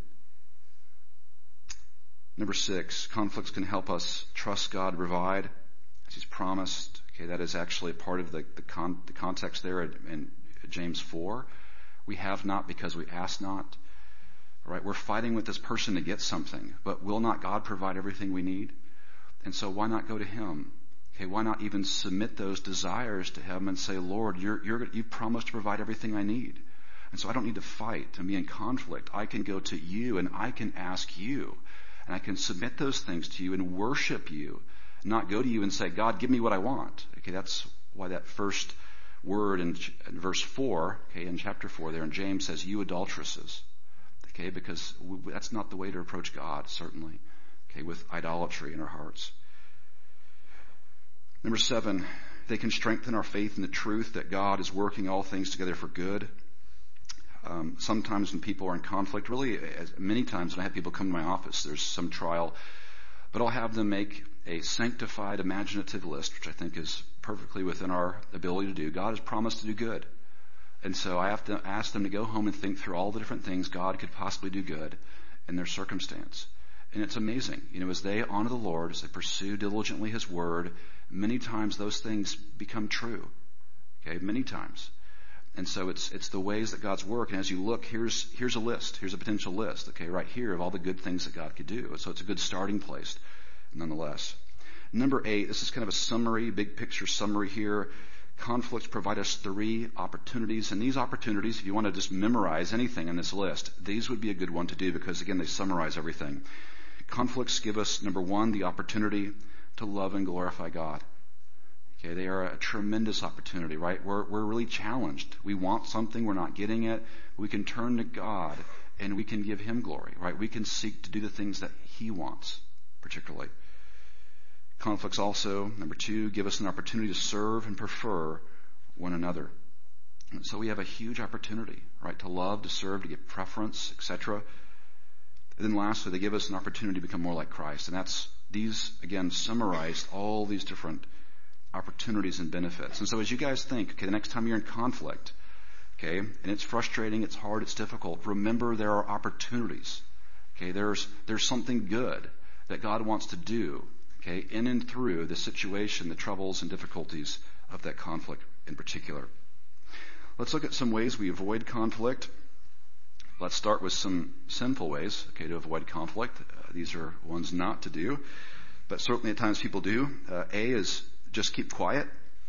Number 6, conflicts can help us trust God to provide as He's promised. Okay, that is actually a part of the context there in James 4. We have not because we ask not. All right, we're fighting with this person to get something, but will not God provide everything we need? And so why not go to Him? Okay, why not even submit those desires to Him and say, Lord, you promised to provide everything I need. And so I don't need to fight and be in conflict. I can go to You and I can ask You. And I can submit those things to You and worship You, not go to You and say, God, give me what I want. Okay, that's why that first word in verse 4, okay, in chapter 4 there in James says, you adulteresses. Okay, because that's not the way to approach God, certainly. Okay, with idolatry in our hearts. Number 7, they can strengthen our faith in the truth that God is working all things together for good. Sometimes when people are in conflict, really many times when I have people come to my office, there's some trial, but I'll have them make a sanctified imaginative list, which I think is perfectly within our ability to do. God has promised to do good. And so I have to ask them to go home and think through all the different things God could possibly do good in their circumstance. And it's amazing, as they honor the Lord, as they pursue diligently His Word, many times those things become true. Okay, many times. And so it's the ways that God's work. And as you look, here's a list. Here's a potential list, okay, right here of all the good things that God could do. So it's a good starting place, nonetheless. Number 8, this is kind of a summary, big picture summary here. Conflicts provide us 3 opportunities. And these opportunities, if you want to just memorize anything in this list, these would be a good one to do because, again, they summarize everything. Conflicts give us, number 1, the opportunity to love and glorify God. Okay, they are a tremendous opportunity, right? We're really challenged. We want something, we're not getting it. We can turn to God and we can give Him glory, right? We can seek to do the things that He wants, particularly. Conflicts also, number 2, give us an opportunity to serve and prefer one another. And so we have a huge opportunity, right? To love, to serve, to give preference, etc. And then lastly, they give us an opportunity to become more like Christ. And these, again, summarize all these different opportunities and benefits. And so as you guys think, okay, the next time you're in conflict, okay, and it's frustrating, it's hard, it's difficult, remember there are opportunities. Okay, there's something good that God wants to do, okay, in and through the situation, the troubles and difficulties of that conflict in particular. Let's look at some ways we avoid conflict. Let's start with some sinful ways, okay, to avoid conflict. These are ones not to do, but certainly at times people do. A is just keep quiet.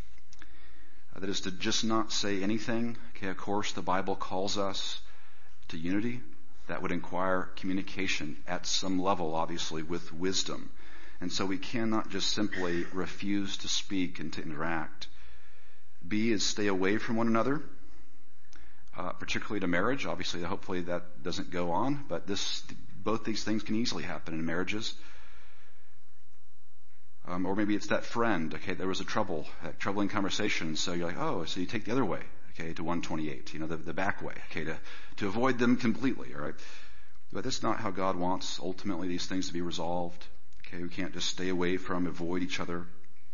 That is to just not say anything. Okay, of course, the Bible calls us to unity. That would require communication at some level, obviously, with wisdom. And so we cannot just simply refuse to speak and to interact. B is stay away from one another. particularly to marriage. Obviously, hopefully that doesn't go on, but both these things can easily happen in marriages. Or maybe it's that friend, okay, there was a troubling conversation, so you're like, oh, so you take the other way, okay, to 128, the back way, okay, to avoid them completely, all right? But that's not how God wants, ultimately, these things to be resolved, okay? We can't just stay away from, avoid each other.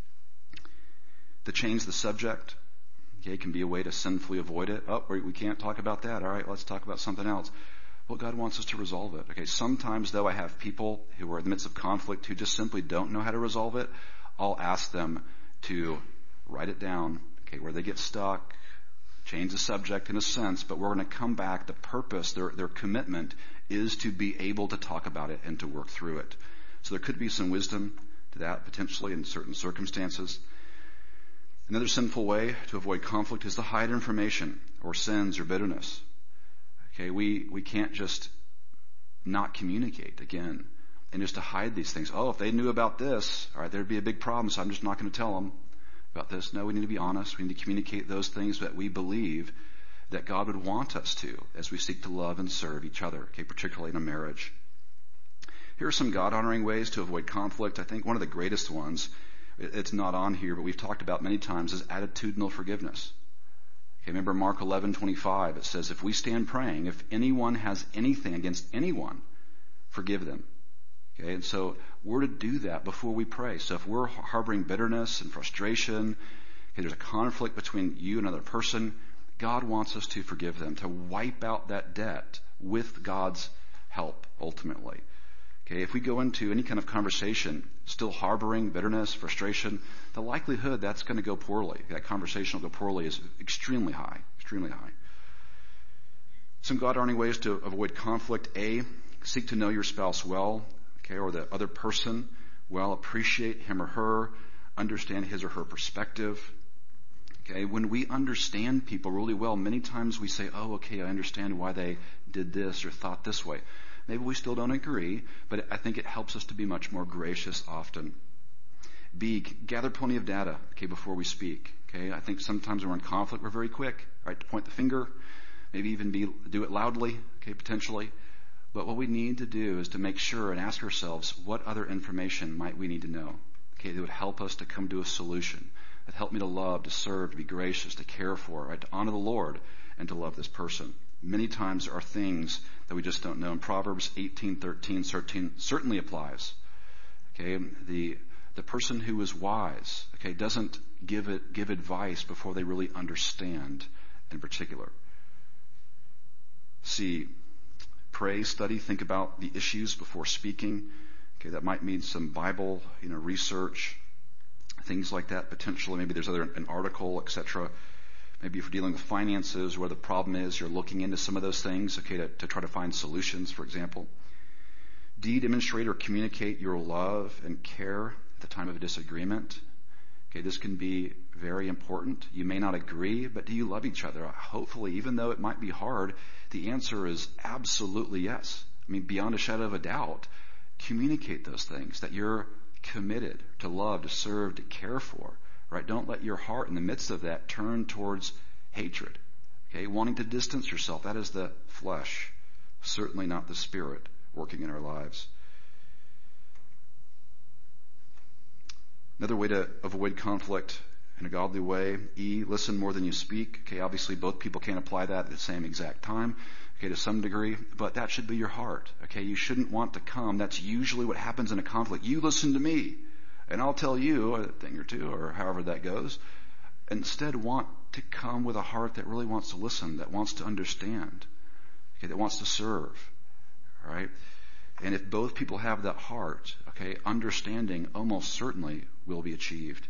To change the subject, okay, can be a way to sinfully avoid it. Oh, we can't talk about that, all right, let's talk about something else. Well, God wants us to resolve it. Okay, sometimes though I have people who are in the midst of conflict who just simply don't know how to resolve it. I'll ask them to write it down, okay, where they get stuck, change the subject in a sense, but we're going to come back. The purpose, their commitment is to be able to talk about it and to work through it. So there could be some wisdom to that potentially in certain circumstances. Another sinful way to avoid conflict is to hide information or sins or bitterness. Okay, we can't just not communicate again and just to hide these things. Oh, if they knew about this, all right, there'd be a big problem, so I'm just not going to tell them about this. No, we need to be honest. We need to communicate those things that we believe that God would want us to as we seek to love and serve each other, okay, particularly in a marriage. Here are some God-honoring ways to avoid conflict. I think one of the greatest ones, it's not on here, but we've talked about many times, is attitudinal forgiveness. Okay, remember Mark 11:25, it says, if we stand praying, if anyone has anything against anyone, forgive them. Okay, and so we're to do that before we pray. So if we're harboring bitterness and frustration, okay, there's a conflict between you and another person, God wants us to forgive them, to wipe out that debt with God's help, ultimately. Okay, if we go into any kind of conversation still harboring bitterness, frustration, the likelihood that's going to go poorly, that conversation will go poorly, is extremely high, extremely high. Some God-honoring ways to avoid conflict. A, seek to know your spouse well, okay, or the other person well. Appreciate him or her. Understand his or her perspective. Okay, when we understand people really well, many times we say, oh, okay, I understand why they did this or thought this way. Maybe we still don't agree, but I think it helps us to be much more gracious often. B, gather plenty of data, okay, before we speak. Okay, I think sometimes when we're in conflict, we're very quick, right, to point the finger, maybe even do it loudly, okay, potentially. But what we need to do is to make sure and ask ourselves, what other information might we need to know, okay, that would help us to come to a solution, that help me to love, to serve, to be gracious, to care for, right, to honor the Lord, and to love this person. Many times there are things that we just don't know. And Proverbs 18:13 certainly applies. Okay, the person who is wise, okay, doesn't give advice before they really understand in particular. C, pray, study, think about the issues before speaking. Okay, that might mean some Bible, research, things like that potentially. Maybe there's an article, etc. Maybe if you're dealing with finances, where the problem is, you're looking into some of those things, okay, to try to find solutions, for example. D, demonstrate or communicate your love and care at the time of a disagreement. Okay, this can be very important. You may not agree, but do you love each other? Hopefully, even though it might be hard, the answer is absolutely yes. I mean, beyond a shadow of a doubt, communicate those things, that you're committed to love, to serve, to care for. Right? Don't let your heart in the midst of that turn towards hatred. Okay? Wanting to distance yourself. That is the flesh. Certainly not the Spirit working in our lives. Another way to avoid conflict in a godly way. E, listen more than you speak. Okay, obviously both people can't apply that at the same exact time. Okay, to some degree, but that should be your heart. Okay, you shouldn't want to come. That's usually what happens in a conflict. You listen to me, and I'll tell you a thing or two, or however that goes. Instead, want to come with a heart that really wants to listen, that wants to understand, okay, that wants to serve, all right? And if both people have that heart, okay, understanding almost certainly will be achieved.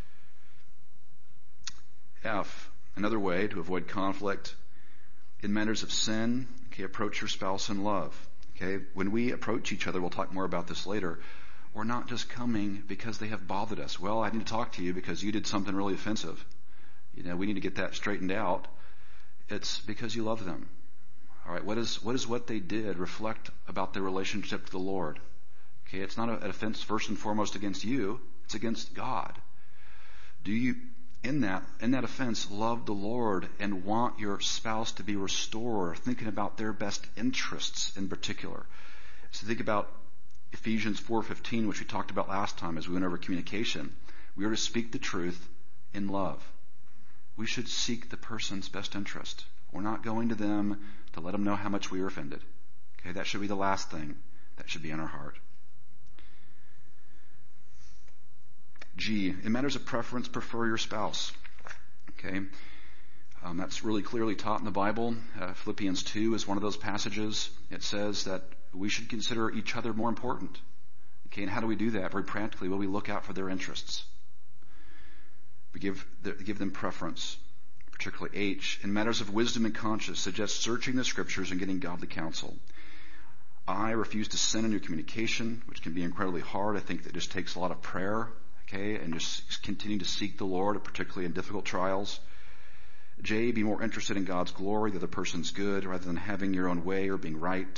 F, another way to avoid conflict. In matters of sin, okay, approach your spouse in love. Okay, when we approach each other, we'll talk more about this later, we're not just coming because they have bothered us. Well, I need to talk to you because you did something really offensive. We need to get that straightened out. It's because you love them. All right, what is what they did reflect about their relationship to the Lord? Okay, it's not an offense first and foremost against you, it's against God. Do you in that offense, love the Lord and want your spouse to be restored, thinking about their best interests in particular. So think about Ephesians 4:15, which we talked about last time as we went over communication. We are to speak the truth in love. We should seek the person's best interest. We're not going to them to let them know how much we are offended. Okay, that should be the last thing that should be in our heart. G, in matters of preference, prefer your spouse. Okay, that's really clearly taught in the Bible. Philippians 2 is one of those passages. It says that we should consider each other more important. Okay, and how do we do that? Very practically, well, we look out for their interests. We give them preference. Particularly H, in matters of wisdom and conscience, suggests searching the scriptures and getting godly counsel. I refuse to sin in your communication, which can be incredibly hard. I think that just takes a lot of prayer, okay, and just continue to seek the Lord, particularly in difficult trials. J, be more interested in God's glory, the other person's good, rather than having your own way or being right.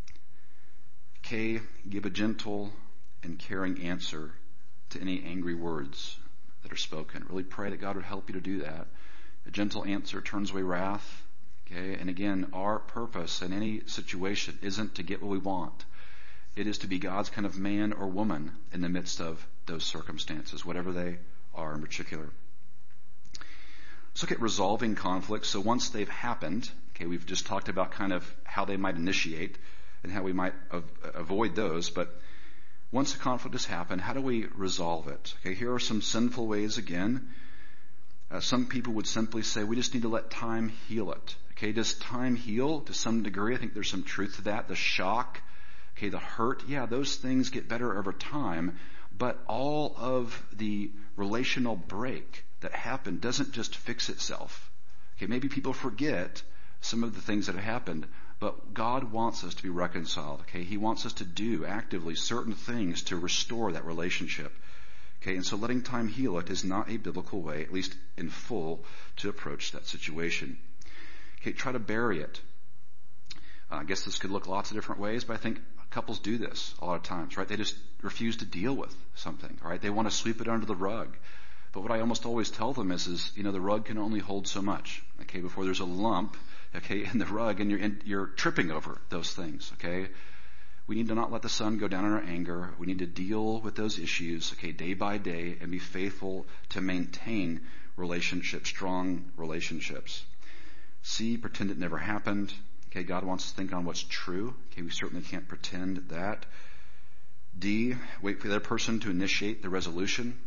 K, give a gentle and caring answer to any angry words that are spoken. Really pray that God would help you to do that. A gentle answer turns away wrath. Okay, and again, our purpose in any situation isn't to get what we want. It is to be God's kind of man or woman in the midst of those circumstances, whatever they are in particular. Let's look at resolving conflicts. So once they've happened, okay, we've just talked about kind of how they might initiate and how we might avoid those, but once a conflict has happened, how do we resolve it? Okay, here are some sinful ways again. Some people would simply say, we just need to let time heal it. Okay, does time heal to some degree? I think there's some truth to that. The shock, okay, the hurt, yeah, those things get better over time, but all of the relational break that happened doesn't just fix itself. Okay, maybe people forget some of the things that have happened, but God wants us to be reconciled. Okay, He wants us to do actively certain things to restore that relationship. Okay, and so letting time heal it is not a biblical way, at least in full, to approach that situation. Okay, try to bury it. I guess this could look lots of different ways, but I think couples do this a lot of times, right? They just refuse to deal with something, right? They want to sweep it under the rug. But what I almost always tell them is, the rug can only hold so much, okay, before there's a lump, okay, in the rug, and you're tripping over those things, okay? We need to not let the sun go down in our anger. We need to deal with those issues, okay, day by day, and be faithful to maintain relationships, strong relationships. C, pretend it never happened. Okay, God wants us to think on what's true. Okay, we certainly can't pretend that. D, wait for the other person to initiate the resolution.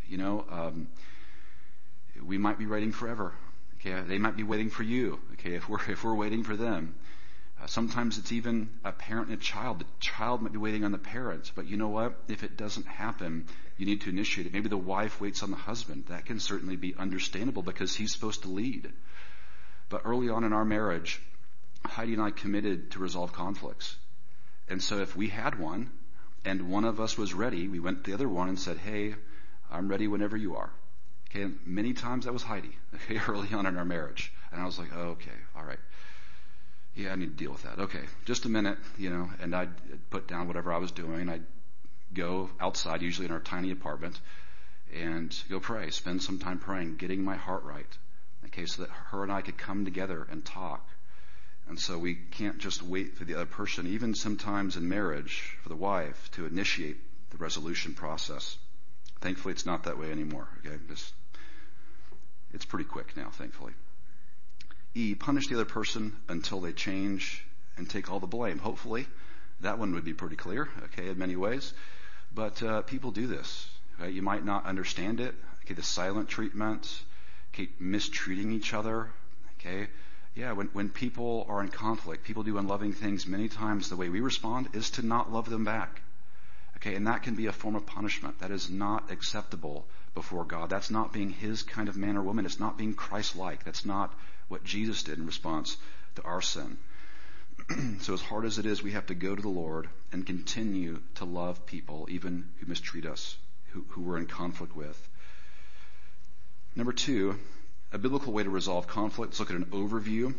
We might be waiting forever. Okay, they might be waiting for you. Okay, if we're waiting for them. Sometimes it's even a parent and a child. The child might be waiting on the parents, but you know what? If it doesn't happen, you need to initiate it. Maybe the wife waits on the husband. That can certainly be understandable because he's supposed to lead. But early on in our marriage, Heidi and I committed to resolve conflicts. And so if we had one and one of us was ready, we went to the other one and said, hey, I'm ready whenever you are. Okay, and many times that was Heidi, okay, early on in our marriage. And I was like, oh, okay, all right. Yeah, I need to deal with that. Okay, just a minute, and I'd put down whatever I was doing. I'd go outside, usually in our tiny apartment, and go pray, spend some time praying, getting my heart right, okay, so that her and I could come together and talk. And so we can't just wait for the other person, even sometimes in marriage, for the wife to initiate the resolution process. Thankfully, it's not that way anymore, okay? It's pretty quick now, thankfully. E, punish the other person until they change and take all the blame. Hopefully, that one would be pretty clear, okay, in many ways. But people do this, right? You might not understand it. Okay, the silent treatment, okay, mistreating each other, okay. Yeah, when people are in conflict, people do unloving things. Many times the way we respond is to not love them back. Okay, and that can be a form of punishment. That is not acceptable before God. That's not being His kind of man or woman. It's not being Christ-like. That's not what Jesus did in response to our sin. So as hard as it is, we have to go to the Lord and continue to love people, even who mistreat us, who we're in conflict with. Number 2, a biblical way to resolve conflict. Let's look at an overview.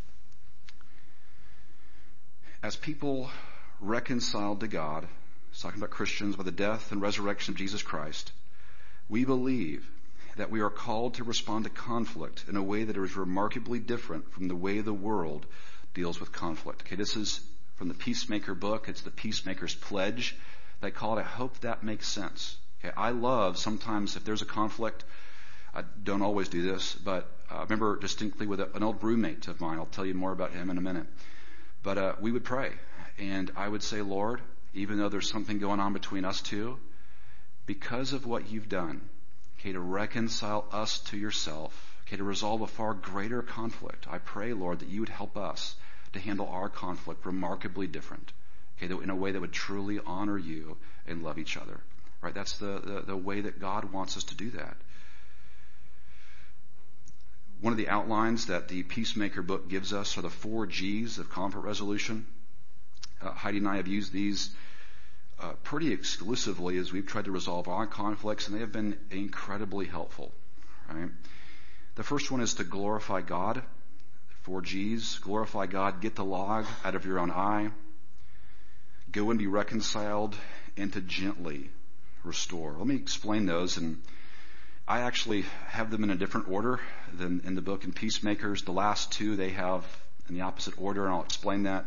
As people reconciled to God, it's talking about Christians by the death and resurrection of Jesus Christ, we believe that we are called to respond to conflict in a way that is remarkably different from the way the world deals with conflict. Okay, this is from the Peacemaker book. It's the Peacemaker's Pledge. They call it. I hope that makes sense. Okay, I love sometimes if there's a conflict, I don't always do this, but I remember distinctly with an old roommate of mine. I'll tell you more about him in a minute. But we would pray, and I would say, Lord, even though there's something going on between us two, because of what you've done, okay, to reconcile us to yourself, okay, to resolve a far greater conflict, I pray, Lord, that you would help us to handle our conflict remarkably different, okay, in a way that would truly honor you and love each other. Right? That's the way that God wants us to do that. One of the outlines that the Peacemaker book gives us are the 4 G's of conflict resolution. Heidi and I have used these pretty exclusively as we've tried to resolve our conflicts, and they have been incredibly helpful. Right? The first one is to glorify God. 4 G's. Glorify God. Get the log out of your own eye. Go and be reconciled, and to gently restore. Let me explain those, and I actually have them in a different order than in the book in Peacemakers. The last 2 they have in the opposite order, and I'll explain that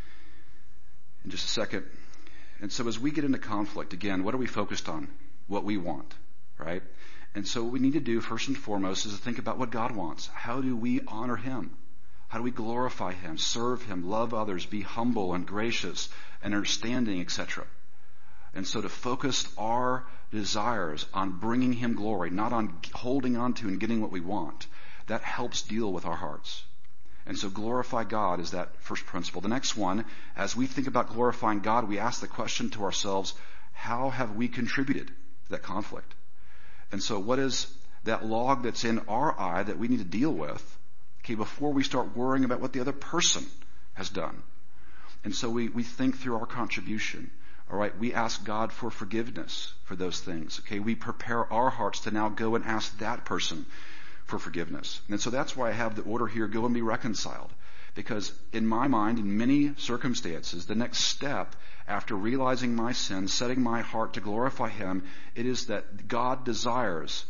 in just a second. And so as we get into conflict, again, what are we focused on? What we want, right? And so what we need to do first and foremost is to think about what God wants. How do we honor him? How do we glorify him, serve him, love others, be humble and gracious and understanding, etc.? And so to focus our desires on bringing him glory, not on holding on to and getting what we want, that helps deal with our hearts. And so glorify God is that first principle. The next one, as we think about glorifying God, we ask the question to ourselves, how have we contributed to that conflict? And so what is that log that's in our eye that we need to deal with, okay, before we start worrying about what the other person has done? And so we think through our contribution. All right, we ask God for forgiveness for those things. Okay, we prepare our hearts to now go and ask that person for forgiveness. And so that's why I have the order here, go and be reconciled. Because in my mind, in many circumstances, the next step after realizing my sin, setting my heart to glorify him, it is that God desires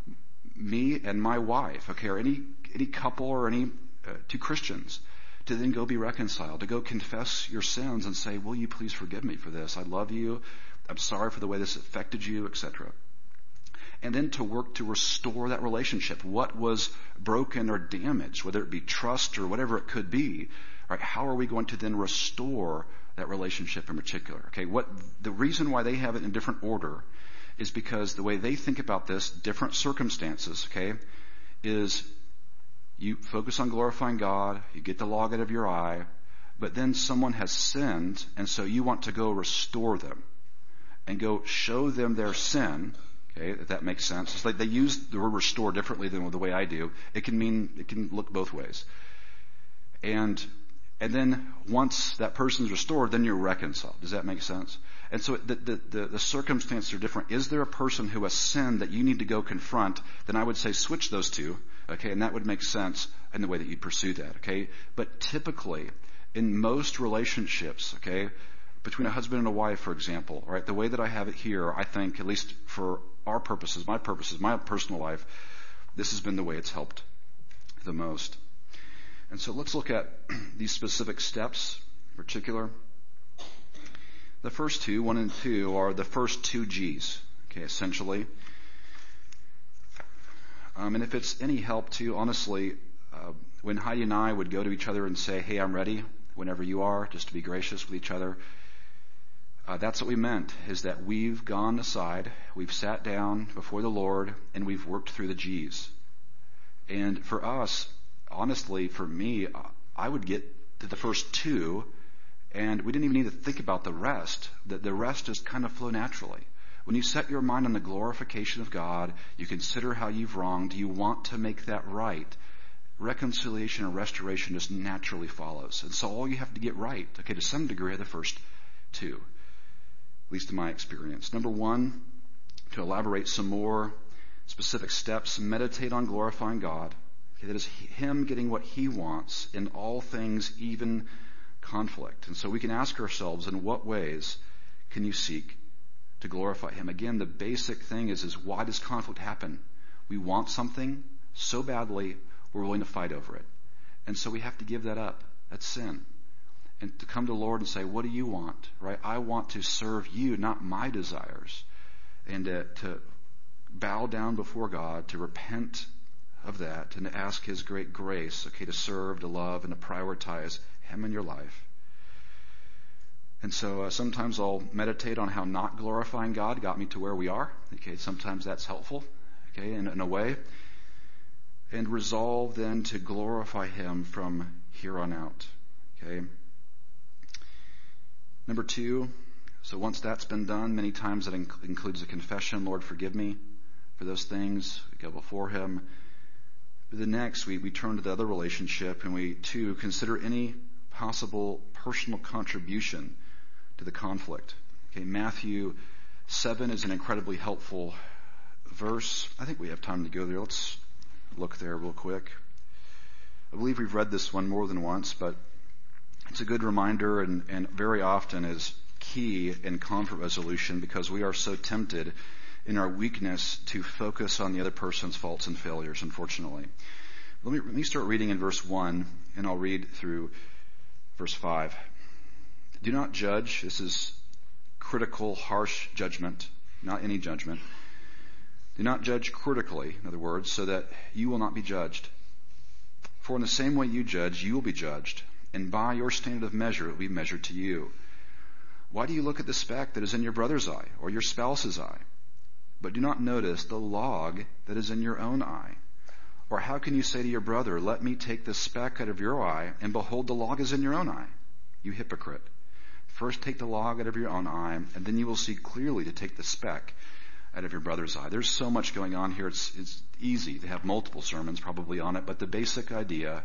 me and my wife, okay, or any couple or any 2 Christians, to then go be reconciled, to go confess your sins and say, will you please forgive me for this? I love you. I'm sorry for the way this affected you, etc. And then to work to restore that relationship. What was broken or damaged, whether it be trust or whatever it could be, right? How are we going to then restore that relationship in particular? Okay, the reason why they have it in different order is because the way they think about this, different circumstances, okay, is you focus on glorifying God, you get the log out of your eye, but then someone has sinned, and so you want to go restore them and go show them their sin. Okay, if that makes sense. It's like they use the word restore differently than the way I do. It can look both ways. And then once that person's restored, then you're reconciled. Does that make sense? And so the circumstances are different. Is there a person who has sinned that you need to go confront? Then I would say switch those two. Okay, and that would make sense in the way that you pursue that. Okay, but typically in most relationships, okay, between a husband and a wife, for example, right, the way that I have it here, I think, at least for our purposes, my personal life, this has been the way it's helped the most. And so let's look at these specific steps in particular. The first 2, 1 and 2, are the first 2 G's, okay, essentially. And if it's any help to you, honestly, when Heidi and I would go to each other and say, hey, I'm ready, whenever you are, just to be gracious with each other, that's what we meant, is that we've gone aside, we've sat down before the Lord, and we've worked through the G's. And for us, honestly, for me, I would get to the first 2, and we didn't even need to think about the rest. The rest just kind of flow naturally. When you set your mind on the glorification of God, you consider how you've wronged, you want to make that right, reconciliation and restoration just naturally follows. And so all you have to get right, okay, to some degree, are the first 2. At least in my experience. Number 1, to elaborate some more specific steps, meditate on glorifying God. Okay, that is him getting what he wants in all things, even conflict. And so we can ask ourselves, in what ways can you seek to glorify him? Again, the basic thing is why does conflict happen? We want something so badly, we're willing to fight over it. And so we have to give that up. That's sin. And to come to the Lord and say, what do you want? Right? I want to serve you, not my desires. And to bow down before God, to repent of that, and to ask His great grace, to serve, to love, and to prioritize Him in your life. And so sometimes I'll meditate on how not glorifying God got me to where we are. Sometimes that's helpful, in a way. And resolve then to glorify Him from here on out. Number 2, so once that's been done, many times that includes a confession, Lord, forgive me for those things. We go before Him. But the next, we turn to the other relationship, and we, too, consider any possible personal contribution to the conflict. Matthew 7 is an incredibly helpful verse. I think we have time to go there. Let's look there real quick. I believe we've read this one more than once, but it's a good reminder and very often is key in conflict resolution, because we are so tempted in our weakness to focus on the other person's faults and failures, unfortunately. Let me start reading in verse 1, and I'll read through verse 5. Do not judge. This is critical, harsh judgment, not any judgment. Do not judge critically, in other words, so that you will not be judged. For in the same way you judge, you will be judged, and by your standard of measure it will be measured to you. Why do you look at the speck that is in your brother's eye, or your spouse's eye, but do not notice the log that is in your own eye? Or how can you say to your brother, let me take the speck out of your eye, and behold, the log is in your own eye? You hypocrite. First take the log out of your own eye, and then you will see clearly to take the speck out of your brother's eye. There's so much going on here. It's easy to have multiple sermons probably on it, but the basic idea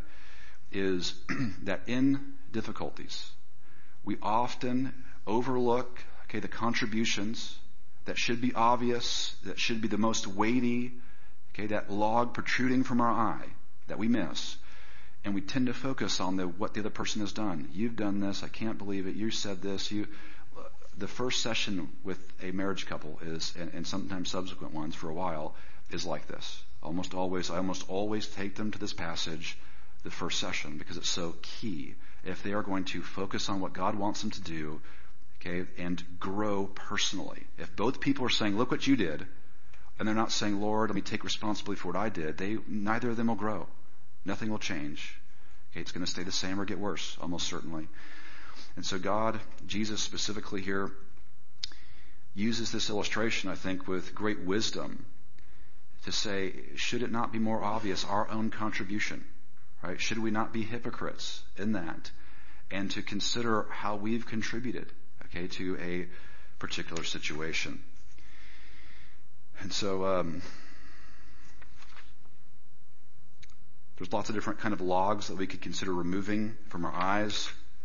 is that in difficulties, we often overlook, the contributions that should be obvious, that should be the most weighty, that log protruding from our eye that we miss. And we tend to focus on what the other person has done. You've done this. I can't believe it. You said this. The first session with a marriage couple is, and sometimes subsequent ones for a while, is like this. I almost always take them to this passage the first session, because it's so key. If they are going to focus on what God wants them to do, and grow personally. If both people are saying, look what you did, and they're not saying, Lord, let me take responsibility for what I did, neither of them will grow. Nothing will change. It's going to stay the same or get worse, almost certainly. And so God, Jesus specifically here, uses this illustration, I think, with great wisdom to say, should it not be more obvious our own contribution? Right? Should we not be hypocrites in that? And to consider how we've contributed, to a particular situation. And so, there's lots of different kind of logs that we could consider removing from our eyes.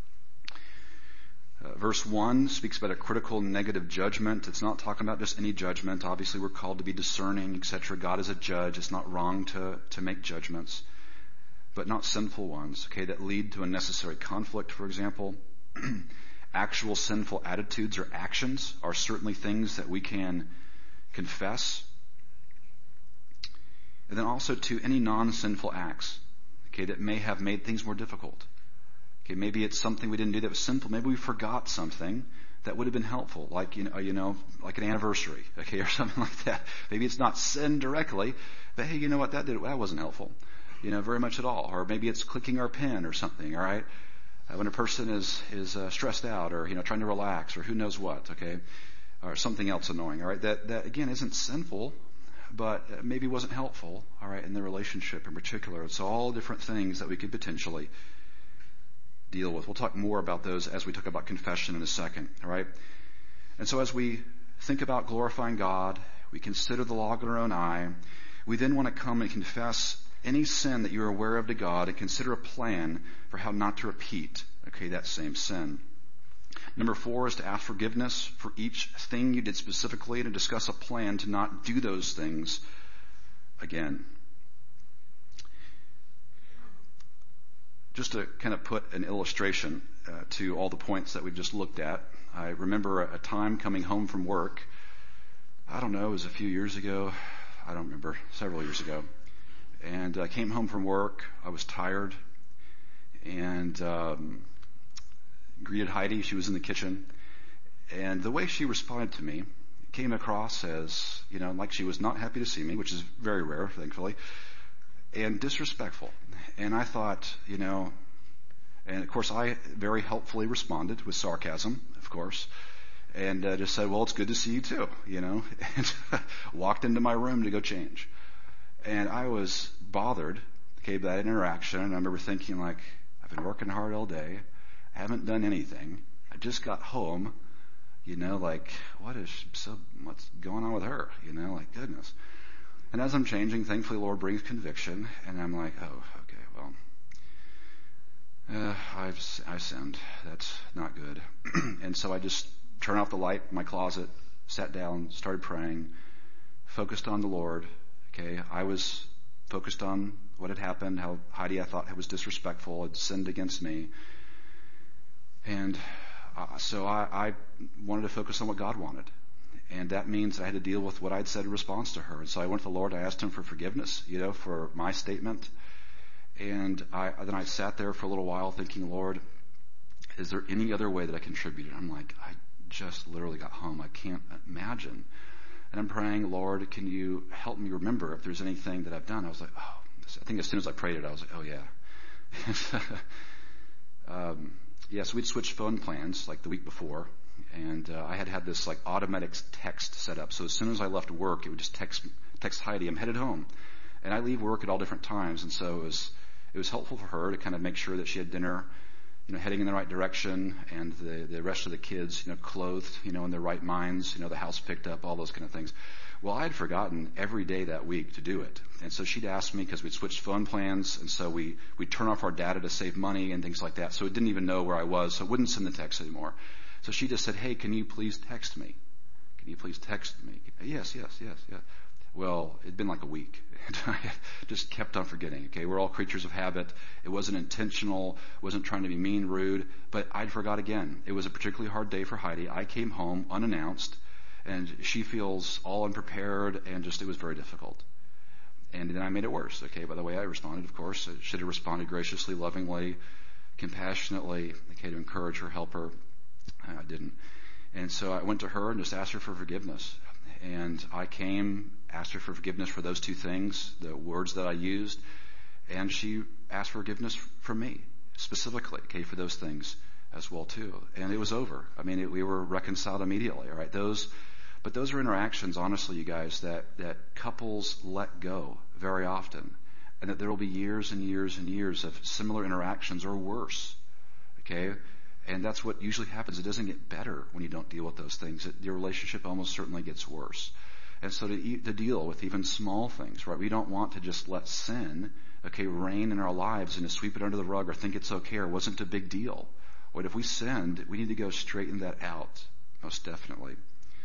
Verse 1 speaks about a critical negative judgment. It's not talking about just any judgment. Obviously, we're called to be discerning, etc. God is a judge. It's not wrong to make judgments, but not sinful ones, that lead to unnecessary conflict, for example. Actual sinful attitudes or actions are certainly things that we can confess. And then also to any non-sinful acts, that may have made things more difficult. Maybe it's something we didn't do that was simple. Maybe we forgot something that would have been helpful, like like an anniversary, or something like that. Maybe it's not sin directly, but hey, you know what, that wasn't helpful, very much at all. Or maybe it's clicking our pen or something. All right, when a person is stressed out, or trying to relax, or who knows what, or something else annoying. All right, that again isn't sinful, but maybe wasn't helpful. All right, in the relationship in particular. It's all different things that we could potentially deal with. We'll talk more about those as we talk about confession in a second. All right, and so as we think about glorifying God, we consider the log in our own eye. We then want to come and confess any sin that you're aware of to God, and consider a plan for how not to repeat, that same sin. Number 4 is to ask forgiveness for each thing you did specifically, and to discuss a plan to not do those things again. Just to kind of put an illustration to all the points that we've just looked at, I remember a time coming home from work. I don't know, it was a few years ago. I don't remember, several years ago. And I came home from work. I was tired and greeted Heidi. She was in the kitchen. And the way she responded to me came across as, like she was not happy to see me, which is very rare, thankfully, and disrespectful. And I thought, and of course I very helpfully responded with sarcasm, of course, and just said, well, it's good to see you too, and walked into my room to go change. And I was bothered, by that interaction, and I remember thinking, like, I've been working hard all day, I haven't done anything, I just got home, what's going on with her, like, goodness. And as I'm changing, thankfully, Lord brings conviction, and I'm like, oh, okay, well, I've sinned. That's not good. And so I just turned off the light in my closet, sat down, started praying, focused on the Lord. Okay, I was focused on what had happened, how Heidi, I thought, was disrespectful, had sinned against me. And so I wanted to focus on what God wanted. And that means I had to deal with what I'd said in response to her. And so I went to the Lord, I asked him for forgiveness, for my statement. And then I sat there for a little while thinking, Lord, is there any other way that I contributed? I'm like, I just literally got home. I can't imagine. And I'm praying, Lord, can you help me remember if there's anything that I've done? I was like, oh, I think as soon as I prayed it, I was like, oh yeah. So we'd switched phone plans like the week before. And I had this like automatic text set up. So as soon as I left work, it would just text Heidi, I'm headed home. And I leave work at all different times. And so it was helpful for her to kind of make sure that she had dinner, heading in the right direction, and the rest of the kids, clothed, in their right minds, the house picked up, all those kind of things. Well, I had forgotten every day that week to do it. And so she'd asked me, because we'd switched phone plans, and so we'd turn off our data to save money and things like that. So it didn't even know where I was, so it wouldn't send the text anymore. So she just said, hey, can you please text me? Can you please text me? Yes. Well, it'd been like a week. And I just kept on forgetting. Okay, we're all creatures of habit. It wasn't intentional. Wasn't trying to be mean, rude. But I'd forgot again. It was a particularly hard day for Heidi. I came home unannounced, and she feels all unprepared, and it was very difficult. And then I made it worse. Okay, by the way I responded, of course. I should have responded graciously, lovingly, compassionately, okay, to encourage her, help her. I didn't. And so I went to her and just asked her for forgiveness. And I asked her for forgiveness for those two things, the words that I used, and she asked for forgiveness from me, specifically, okay, for those things as well, too. And it was over. I mean, we were reconciled immediately, all right? But those are interactions, honestly, you guys, that couples let go very often, and that there will be years and years and years of similar interactions or worse, okay? And that's what usually happens. It doesn't get better when you don't deal with those things. Your relationship almost certainly gets worse. And so to deal with even small things, right? We don't want to just let sin, okay, reign in our lives and to sweep it under the rug or think it's okay or wasn't a big deal. What if we sinned? We need to go straighten that out, most definitely.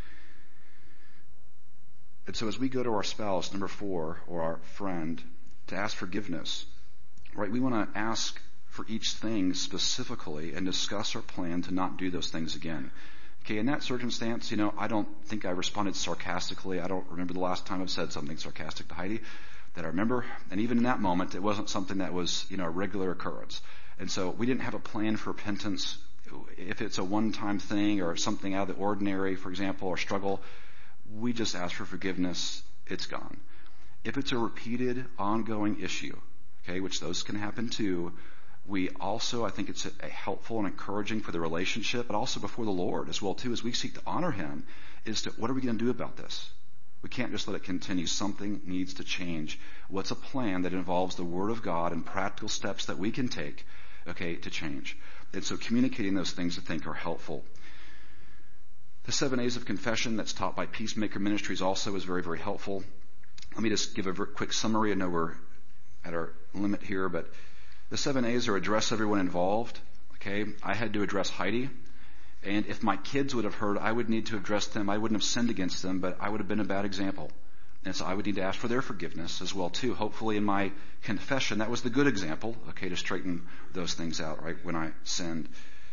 And so as we go to our spouse, number 4, or our friend, to ask forgiveness, right? We want to ask for each thing specifically and discuss our plan to not do those things again. Okay, in that circumstance, I don't think I responded sarcastically. I don't remember the last time I've said something sarcastic to Heidi that I remember. And even in that moment, it wasn't something that was, a regular occurrence. And so we didn't have a plan for repentance. If it's a one-time thing or something out of the ordinary, for example, or struggle, we just ask for forgiveness. It's gone. If it's a repeated, ongoing issue, okay, which those can happen too, we also, I think it's a helpful and encouraging for the relationship, but also before the Lord as well too, as we seek to honor Him, is to, what are we going to do about this? We can't just let it continue. Something needs to change. What's a plan that involves the Word of God and practical steps that we can take, okay, to change? And so communicating those things, I think, are helpful. The 7 A's of confession that's taught by Peacemaker Ministries also is very, very helpful. Let me just give a very quick summary. I know we're at our limit here, but the 7 A's are address everyone involved. Okay, I had to address Heidi. And if my kids would have heard, I would need to address them. I wouldn't have sinned against them, but I would have been a bad example. And so I would need to ask for their forgiveness as well too. Hopefully in my confession, that was the good example, okay, to straighten those things out, right, when I sinned.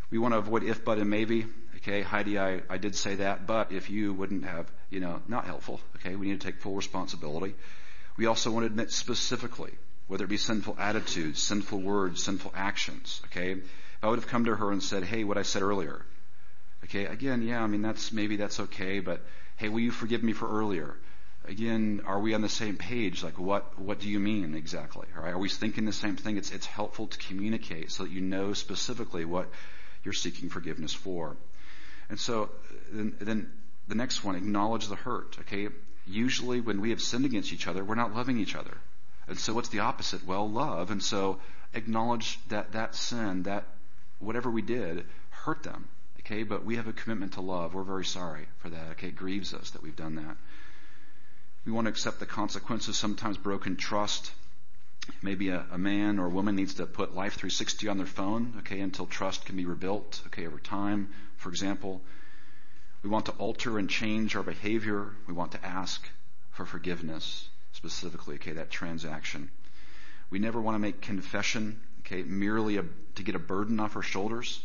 We want to avoid if, but, and maybe. Okay, Heidi, I did say that, but if you wouldn't have, not helpful. Okay, we need to take full responsibility. We also want to admit specifically, whether it be sinful attitudes, sinful words, sinful actions. Okay, if I would have come to her and said, hey, what I said earlier. Okay, again, that's okay, but hey, will you forgive me for earlier? Again, are we on the same page? Like, what do you mean exactly? All right, are we thinking the same thing? It's helpful to communicate so that you know specifically what you're seeking forgiveness for. And so then the next one, acknowledge the hurt. Okay, usually when we have sinned against each other, we're not loving each other. And so what's the opposite? Well, love. And so acknowledge that sin, that whatever we did hurt them. Okay, but we have a commitment to love. We're very sorry for that. Okay, it grieves us that we've done that. We want to accept the consequences, sometimes broken trust. Maybe a man or a woman needs to put Life 360 on their phone, okay, until trust can be rebuilt, okay, over time, for example. We want to alter and change our behavior. We want to ask for forgiveness, specifically, okay, that transaction. We never want to make confession, okay, merely to get a burden off our shoulders,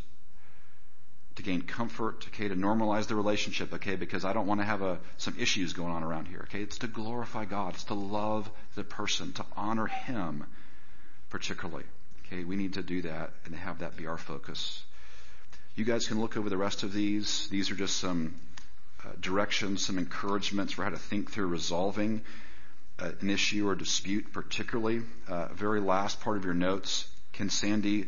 to gain comfort, okay, to normalize the relationship, okay, because I don't want to have some issues going on around here, okay. It's to glorify God. It's to love the person, to honor Him particularly, okay. We need to do that and have that be our focus. You guys can look over the rest of these. These are just some directions, some encouragements for how to think through resolving an issue or dispute particularly. Very last part of your notes, Ken Sande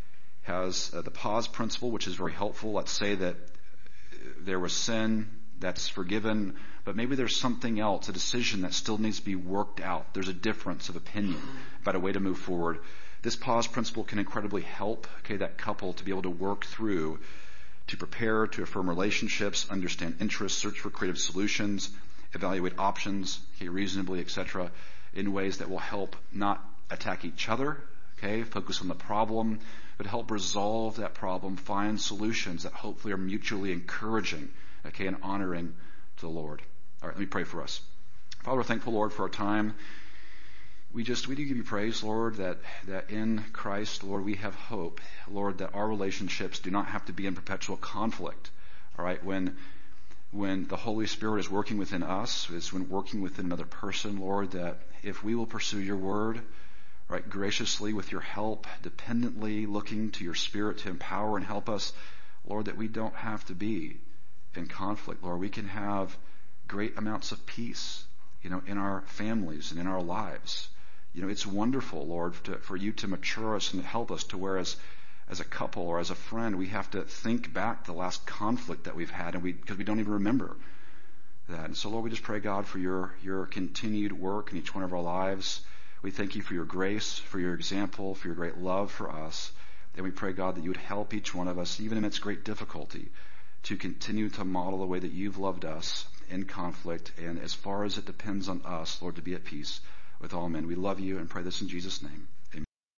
has the pause principle, which is very helpful. Let's say that there was sin that's forgiven, but maybe there's something else, a decision that still needs to be worked out. There's a difference of opinion about a way to move forward. This pause principle can incredibly help, okay, that couple to be able to work through, to prepare, to affirm relationships, understand interests, search for creative solutions, evaluate options, okay, reasonably, etc., in ways that will help not attack each other, okay, focus on the problem, but help resolve that problem, find solutions that hopefully are mutually encouraging, okay, and honoring to the Lord. All right, let me pray for us. Father, we're thankful, Lord, for our time. We do give you praise, Lord, that in Christ, Lord, we have hope. Lord, that our relationships do not have to be in perpetual conflict. All right, when the Holy Spirit is working within us, is when working within another person, Lord, that if we will pursue your word, right, graciously with your help, dependently looking to your Spirit to empower and help us, Lord, that we don't have to be in conflict, Lord. We can have great amounts of peace, in our families and in our lives. It's wonderful, Lord, for you to mature us and help us to where as a couple or as a friend, we have to think back the last conflict that we've had, and because we don't even remember that. And so, Lord, we just pray, God, for your continued work in each one of our lives. We thank you for your grace, for your example, for your great love for us. And we pray, God, that you would help each one of us, even amidst great difficulty, to continue to model the way that you've loved us in conflict, and as far as it depends on us, Lord, to be at peace with all men. We love you and pray this in Jesus' name.